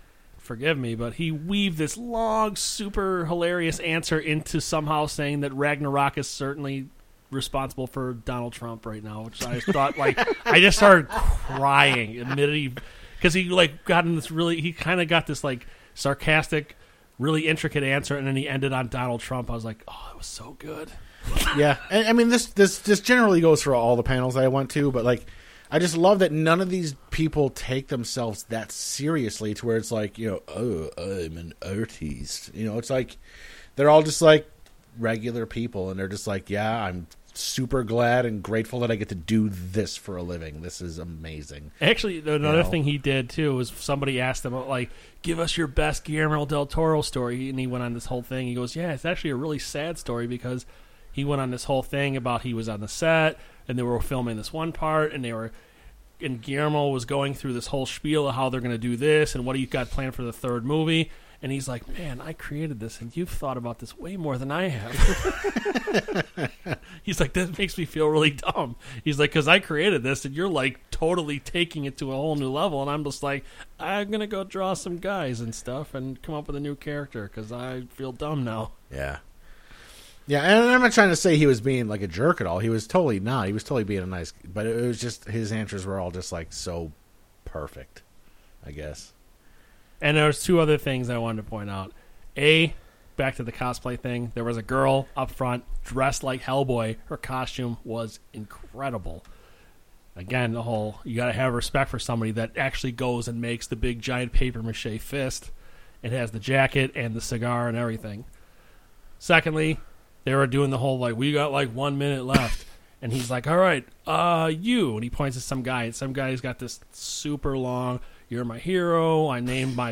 forgive me, but he weaved this long, super hilarious answer into somehow saying that Ragnarok is certainly responsible for Donald Trump right now, which I thought, I just started crying immediately because he got in this he kind of got this sarcastic, really intricate answer, and then he ended on Donald Trump. I was like, oh, it was so good. Yeah, and I mean this generally goes for all the panels I went to, but I just love that none of these people take themselves that seriously to where it's like, oh, I'm an artist. It's like they're all just like regular people, and they're just like, yeah, I'm super glad and grateful that I get to do this for a living. This is amazing. Actually, another thing he did too was somebody asked him give us your best Guillermo del Toro story, and he went on this whole thing. He goes, yeah, it's actually a really sad story because he went on this whole thing about he was on the set and they were filming this one part, and Guillermo was going through this whole spiel of how they're going to do this and what he got planned for the third movie. And he's like, man, I created this, and you've thought about this way more than I have. He's like, that makes me feel really dumb. He's like, because I created this, and you're totally taking it to a whole new level. And I'm just like, I'm going to go draw some guys and stuff and come up with a new character because I feel dumb now. Yeah. Yeah, and I'm not trying to say he was being like a jerk at all. He was totally not. He was totally being a nice, but it was just his answers were all just so perfect, I guess. And there's two other things I wanted to point out. Back to the cosplay thing, there was a girl up front dressed like Hellboy. Her costume was incredible. Again, the whole, you got to have respect for somebody that actually goes and makes the big giant papier-mâché fist. It has the jacket and the cigar and everything. Secondly, they were doing the whole, we got 1 minute left. And he's like, all right, you. And he points at some guy. And some guy's got this super long, you're my hero. I named my,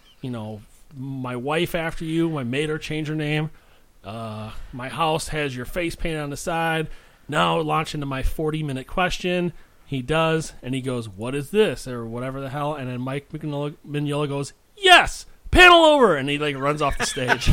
my wife after you. I made her change her name. My house has your face painted on the side. Now launch into my 40-minute question. He does. And he goes, what is this? Or whatever the hell. And then Mike Mignola goes, yes, panel over. And he runs off the stage.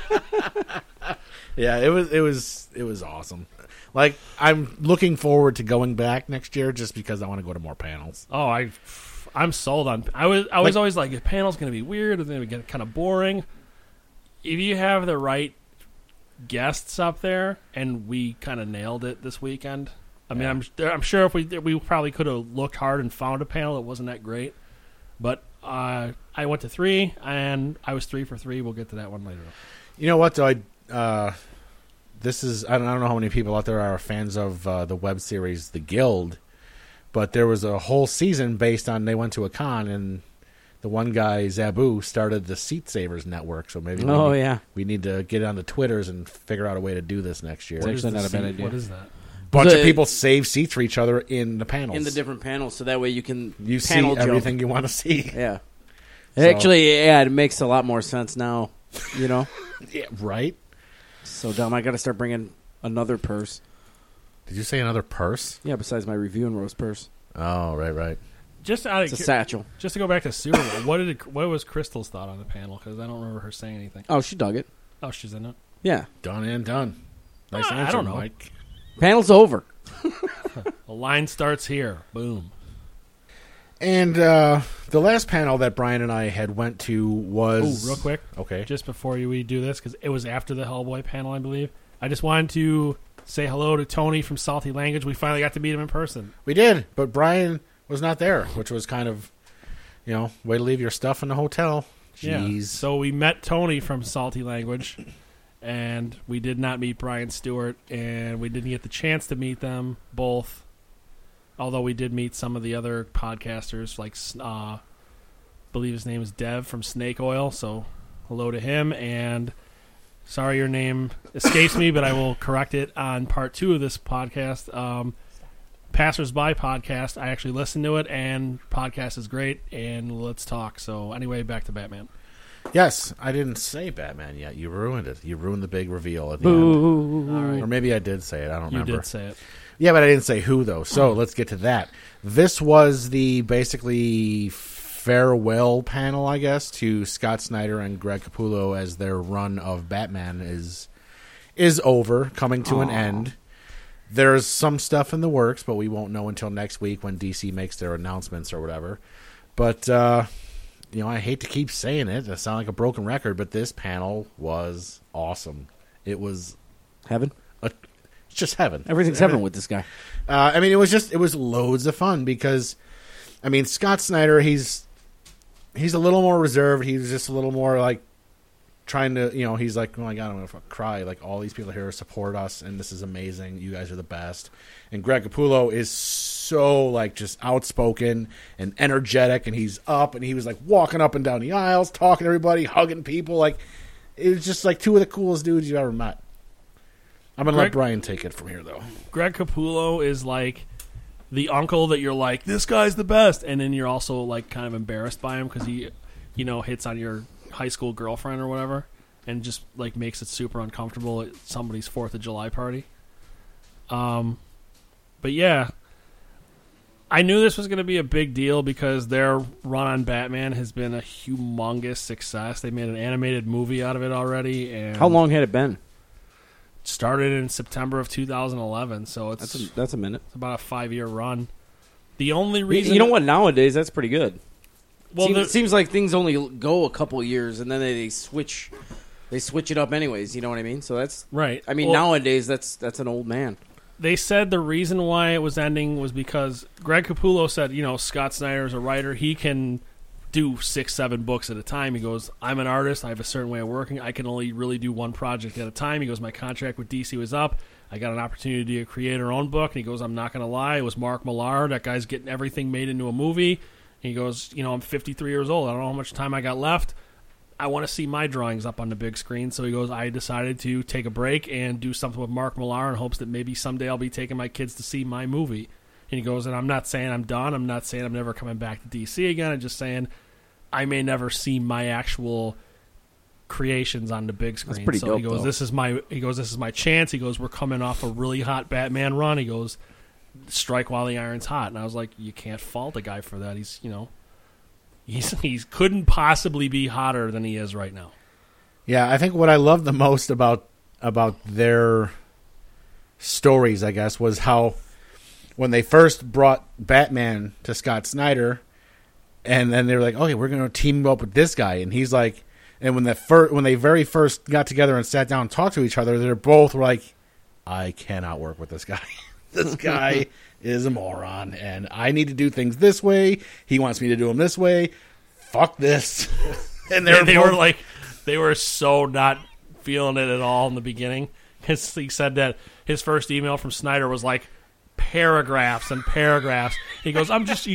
Yeah, it was awesome. I'm looking forward to going back next year just because I want to go to more panels. Oh, I'm sold on. I was always like, if panel's going to be weird, it's going to get kind of boring. If you have the right guests up there, and we kind of nailed it this weekend. I mean, I'm sure if we probably could have looked hard and found a panel that wasn't that great, but I went to 3, and I was 3 for 3. We'll get to that one later. You know what, though? This is, I don't know how many people out there are fans of the web series The Guild, but there was a whole season based on they went to a con, and the one guy, Zabu, started the Seat Savers Network, so maybe we need to get on the Twitters and figure out a way to do this next year. It's actually not a bad idea. What is that? Bunch of people save seats for each other in the panels. In the different panels, so that way you can see jump. everything you want to see. Yeah. So, actually, it makes a lot more sense now, Yeah, right? So dumb. I got to start bringing another purse. Did you say another purse? Yeah, besides my review and roast purse. Oh, right. It's a satchel. Just to go back to Super Bowl, what was Crystal's thought on the panel? Because I don't remember her saying anything. Oh, she dug it. Oh, she's in it? Yeah. Done and done. Nice answer, I don't know. Mike. Panel's over. The line starts here. Boom. And the last panel that Brian and I had went to was... Oh, real quick. Okay. Just before we do this, because it was after the Hellboy panel, I believe. I just wanted to say hello to Tony from Salty Language. We finally got to meet him in person. We did, but Brian was not there, which was kind of, way to leave your stuff in the hotel. Jeez. Yeah. So we met Tony from Salty Language, and we did not meet Brian Stewart, and we didn't get the chance to meet them both. Although we did meet some of the other podcasters, I believe his name is Dev from Snake Oil, so hello to him. And sorry your name escapes me, but I will correct it on part 2 of this podcast. Passersby podcast, I actually listened to it, and podcast is great, and let's talk. So anyway, back to Batman. Yes, I didn't say Batman yet. You ruined it. You ruined the big reveal at the end. All right. Or maybe I did say it. I don't remember. You did say it. Yeah, but I didn't say who, though. So let's get to that. This was the basically farewell panel, I guess, to Scott Snyder and Greg Capullo as their run of Batman is over, coming to an end. There's some stuff in the works, but we won't know until next week when DC makes their announcements or whatever. But I hate to keep saying it. I sound like a broken record, but this panel was awesome. It was Heaven. It's just heaven. Everything's heaven with this guy. It was loads of fun because, Scott Snyder, he's a little more reserved. He's just a little more like trying to, he's like, oh my God, I'm going to cry. Like, all these people here support us, and this is amazing. You guys are the best. And Greg Capullo is so, like, just outspoken and energetic, and he's up, and he was, like, walking up and down the aisles, talking to everybody, hugging people. Like, it was just, like, two of the coolest dudes you've ever met. I'm going to let Brian take it from here, though. Greg Capullo is, like, the uncle that you're like, this guy's the best, and then you're also, like, kind of embarrassed by him because he, hits on your high school girlfriend or whatever, and just like makes it super uncomfortable at somebody's 4th of July party. But yeah, I knew this was going to be a big deal because their run on Batman has been a humongous success. They made an animated movie out of it already. And how long had it been? Started in September of 2011, so that's a minute. It's about a 5-year run. The only reason, you know what, nowadays that's pretty good. Well, it seems like things only go a couple years and then they switch it up anyways. You know what I mean? So that's right. Nowadays that's an old man. They said the reason why it was ending was because Greg Capullo said, Scott Snyder is a writer. He can do 6-7 books at a time. He goes, I'm an artist. I have a certain way of working. I can only really do one project at a time. He goes, my contract with DC was up. I got an opportunity to create our own book. And he goes, I'm not going to lie. It was Mark Millar. That guy's getting everything made into a movie. He goes, I'm 53 years old. I don't know how much time I got left. I want to see my drawings up on the big screen. So he goes, I decided to take a break and do something with Mark Millar in hopes that maybe someday I'll be taking my kids to see my movie. And he goes, and I'm not saying I'm done. I'm not saying I'm never coming back to DC again. I'm just saying I may never see my actual creations on the big screen. That's pretty dope, he goes, this is my chance. He goes, we're coming off a really hot Batman run. He goes, strike while the iron's hot. And I was like, you can't fault a guy for that. He's couldn't possibly be hotter than he is right now. Yeah, I think what I love the most about their stories, I guess, was how when they first brought Batman to Scott Snyder, and then they were like, okay, we're going to team up with this guy. And he's like, and when they very first got together and sat down and talked to each other, they're both like, I cannot work with this guy. This guy is a moron, and I need to do things this way. He wants me to do them this way. Fuck this. And they were so not feeling it at all in the beginning. He said that his first email from Snyder was like paragraphs and paragraphs. He goes,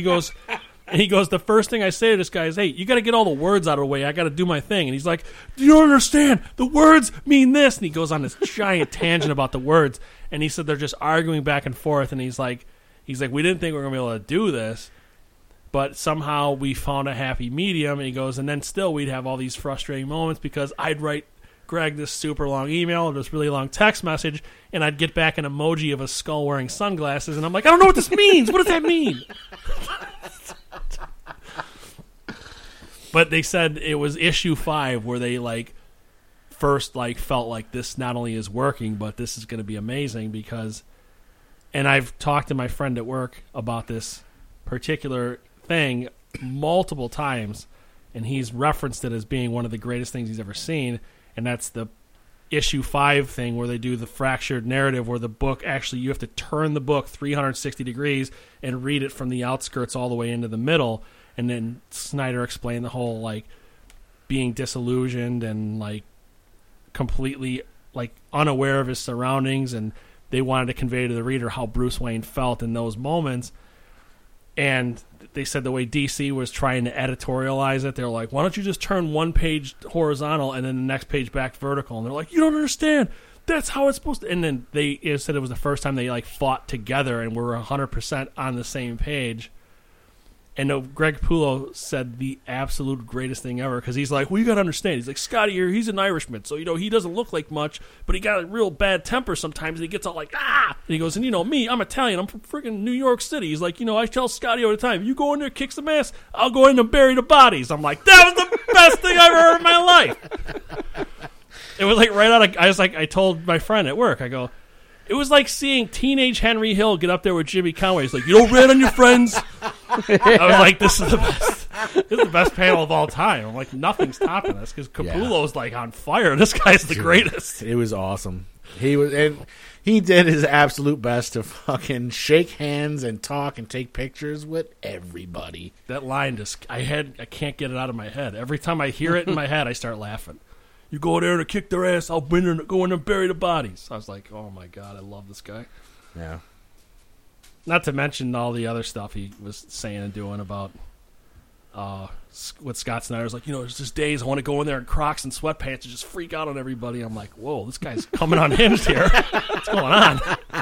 the first thing I say to this guy is, hey, you got to get all the words out of the way. I got to do my thing. And he's like, you don't understand. The words mean this. And he goes on this giant tangent about the words. And he said they're just arguing back and forth. And he's like, we didn't think we were going to be able to do this, but somehow we found a happy medium. And he goes, and then still we'd have all these frustrating moments because I'd write Greg this super long email or this really long text message, and I'd get back an emoji of a skull wearing sunglasses. And I'm like, I don't know what this means. What does that mean? But they said it was issue 5 where they first felt like this not only is working, but this is going to be amazing because, and I've talked to my friend at work about this particular thing multiple times, and he's referenced it as being one of the greatest things he's ever seen, and that's the issue 5 thing where they do the fractured narrative where the book actually, you have to turn the book 360 degrees and read it from the outskirts all the way into the middle. And then Snyder explained the whole being disillusioned and completely unaware of his surroundings, and they wanted to convey to the reader how Bruce Wayne felt in those moments. And they said the way DC was trying to editorialize it, they're like, why don't you just turn one page horizontal and then the next page back vertical? And they're like, you don't understand. That's how it's supposed to. And then they said it was the first time they fought together and were 100% on the same page. And Greg Capullo said the absolute greatest thing ever because he's like, well, you got to understand. He's like, Scotty here, he's an Irishman, so, he doesn't look like much, but he got a real bad temper sometimes, and he gets all like, ah! And he goes, and me, I'm Italian, I'm from freaking New York City. He's like, I tell Scotty all the time, you go in there, kick some ass, I'll go in and bury the bodies. I'm like, that was the best thing I've ever heard in my life. It was right out of, I told my friend at work, I go, it was like seeing teenage Henry Hill get up there with Jimmy Conway. He's like, you don't rat on your friends. I was like, this is the best. This is the best panel of all time. I'm like, nothing's topping this because Capullo's like on fire. This guy's the greatest. It was awesome. He did his absolute best to fucking shake hands and talk and take pictures with everybody. That line just I can't get it out of my head. Every time I hear it in my head, I start laughing. You go there to kick their ass, I'll go in there and bury the bodies. I was like, oh my God, I love this guy. Yeah. Not to mention all the other stuff he was saying and doing about what Scott Snyder's like, there's just days I want to go in there in Crocs and sweatpants and just freak out on everybody. I'm like, whoa, this guy's coming unhinged here. What's going on?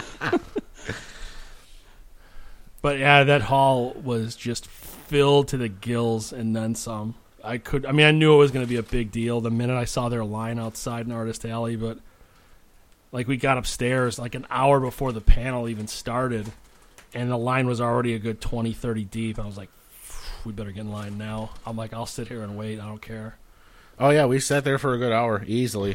But yeah, that hall was just filled to the gills and then some. I knew it was going to be a big deal the minute I saw their line outside in Artist Alley, but like we got upstairs like an hour before the panel even started, and the line was already a good 20, 30 deep. I was like, we better get in line now. I'm like, I'll sit here and wait. I don't care. Oh, yeah, we sat there for a good hour, easily.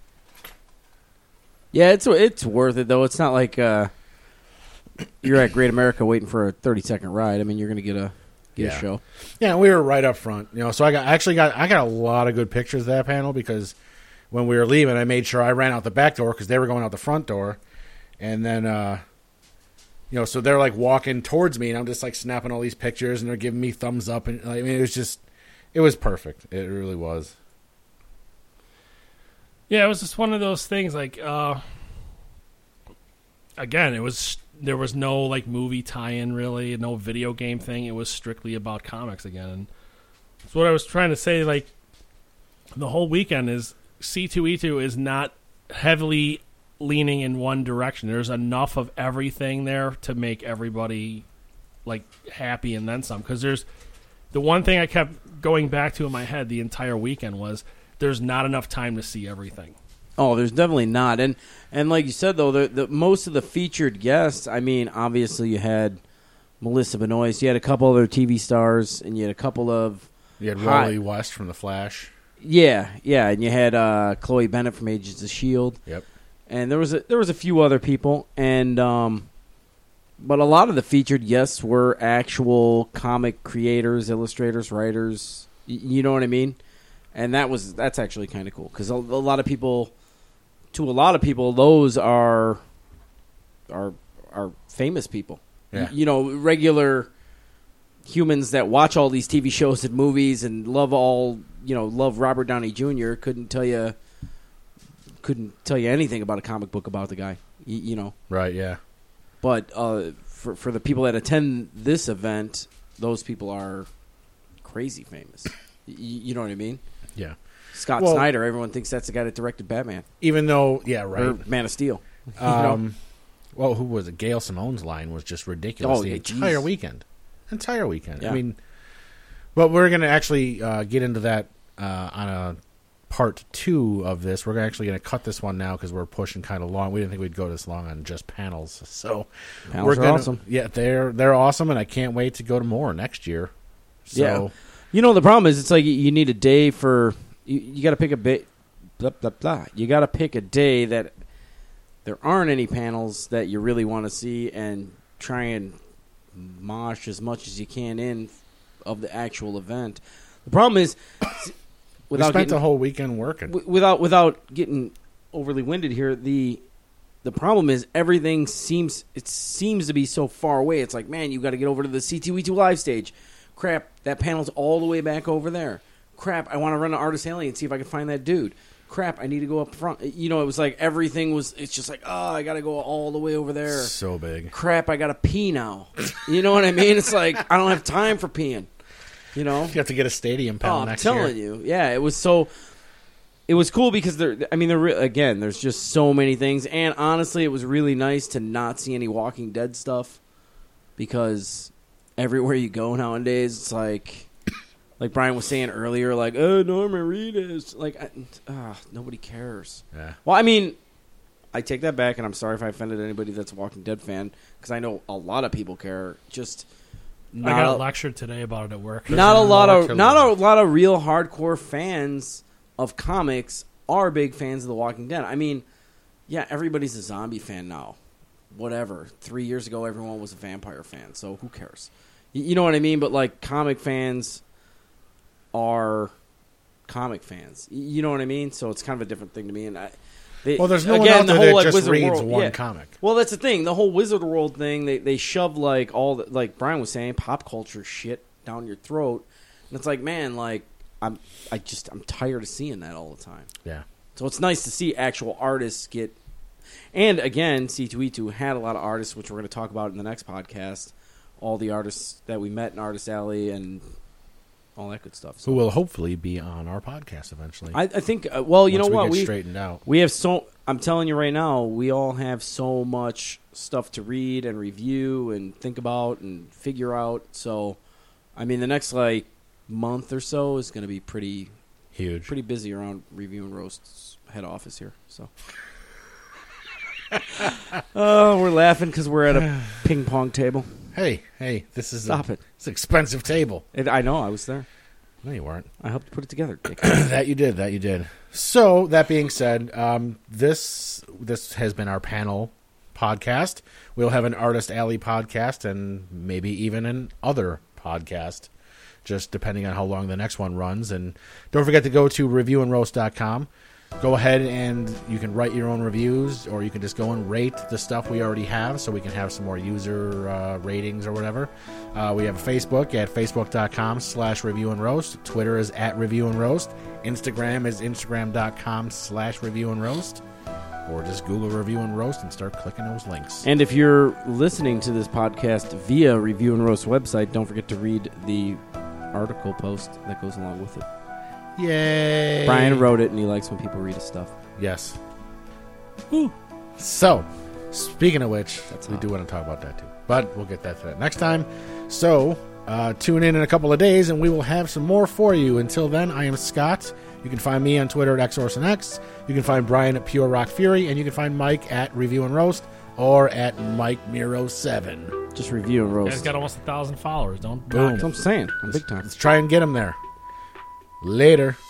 Yeah, it's worth it, though. It's not like you're at Great America waiting for a 30-second ride. I mean, you're going to get a show. Yeah, we were right up front. So I got a lot of good pictures of that panel because when we were leaving, I made sure I ran out the back door because they were going out the front door. And then, so they're like walking towards me, and I'm just like snapping all these pictures, and they're giving me thumbs up. And I mean, it was perfect. It really was. Yeah, it was just one of those things. Like, again, there was no like movie tie-in really, no video game thing. It was strictly about comics again. And that's what I was trying to say. Like, the whole weekend is C2E2 is not heavily leaning in one direction. There's enough of everything there to make everybody like happy and then some. Because there's the one thing I kept going back to in my head the entire weekend was there's not enough time to see everything. Oh, there's definitely not. And like you said, though, the most of the featured guests, I mean, obviously you had Melissa Benoist, you had a couple other TV stars, and you had a couple of... You had Wally West from The Flash. Yeah, and you had Chloe Bennett from Agents of S.H.I.E.L.D. Yep. And there was a few other people, and but a lot of the featured guests were actual comic creators, illustrators, writers. You know what I mean? And that's actually kind of cool because a lot of people... To a lot of people, those are famous people. Yeah. Regular humans that watch all these TV shows and movies and love Robert Downey Jr. couldn't tell you anything about a comic book about the guy. Right, yeah. But for the people that attend this event, those people are crazy famous. You know what I mean? Yeah. Scott Snyder, everyone thinks that's the guy that directed Batman. Even though, yeah, right. Or Man of Steel. Well, who was it? Gail Simone's line was just ridiculous entire weekend. Yeah. I mean, but we're going to actually get into that on a part 2 of this. We're actually going to cut this one now because we're pushing kind of long. We didn't think we'd go this long on just panels. So panels are awesome. Yeah, they're awesome, and I can't wait to go to more next year. So, yeah. The problem is it's like you need a day for... You got to pick a bit, blah blah blah. You got to pick a day that there aren't any panels that you really want to see, and try and mosh as much as you can in of the actual event. The problem is, we spent the whole weekend working. Without getting overly winded here, the problem is everything seems to be so far away. It's like, man, you got to get over to the C2E2 live stage. Crap, that panel's all the way back over there. Crap, I want to run to Artist Alley and see if I can find that dude. Crap, I need to go up front. It was like everything was, it's just like, oh, I got to go all the way over there. So big. Crap, I got to pee now. You know what I mean? It's like, I don't have time for peeing. You have to get a stadium panel next year. I'm telling you. Yeah, it was cool because there's just so many things. And honestly, it was really nice to not see any Walking Dead stuff because everywhere you go nowadays, it's like Brian was saying earlier, like, oh, Norman Reedus. Like, nobody cares. Yeah. Well, I mean, I take that back, and I'm sorry if I offended anybody that's a Walking Dead fan, because I know a lot of people care. Just I got lectured today about it at work. Not a lot of real hardcore fans of comics are big fans of The Walking Dead. I mean, yeah, everybody's a zombie fan now. Whatever. 3 years ago, everyone was a vampire fan, so who cares? You know what I mean? But, like, comic fans... are comic fans. You know what I mean? So it's kind of a different thing to me. And there's no one out there that just reads one comic. Well, that's the thing. The whole Wizard World thing, they shove like all the, like Brian was saying, pop culture shit down your throat, and it's like, man, like I'm tired of seeing that all the time. Yeah. So it's nice to see actual artists get. And again, C2E2 had a lot of artists, which we're going to talk about in the next podcast. All the artists that we met in Artist Alley and all that good stuff. So. Who will hopefully be on our podcast eventually. I think. Well, you know what? We straightened out. We have so. I'm telling you right now, we all have so much stuff to read and review and think about and figure out. So, I mean, the next like month or so is going to be pretty huge, pretty busy around Review and Roast's head office here. So. Oh, we're laughing because we're at a ping pong table. Hey, this is Stop it. It's an expensive table. I know, I was there. No, you weren't. I helped put it together, Dick. That you did. So, that being said, this has been our panel podcast. We'll have an Artist Alley podcast and maybe even an other podcast, just depending on how long the next one runs. And don't forget to go to reviewandroast.com. Go ahead and you can write your own reviews, or you can just go and rate the stuff we already have so we can have some more user ratings or whatever. We have a Facebook at facebook.com/reviewandroast. Twitter is @reviewandroast. Instagram is instagram.com/reviewandroast. Or just Google Review and Roast and start clicking those links. And if you're listening to this podcast via Review and Roast website, don't forget to read the article post that goes along with it. Yay! Brian wrote it, and he likes when people read his stuff. Yes. Woo. So, speaking of which, we hot. do want to talk about that too. But we'll get that to that next time. So, tune in a couple of days, and we will have some more for you. Until then, I am Scott. You can find me on Twitter at XOrsonX. You can find Brian at Pure Rock Fury, and you can find Mike at Review and Roast or at Mike Miro7. Just Review and Roast. He's got almost 1,000 followers. Don't Boom. That's what I'm saying. I'm big time. Let's try and get him there. Later.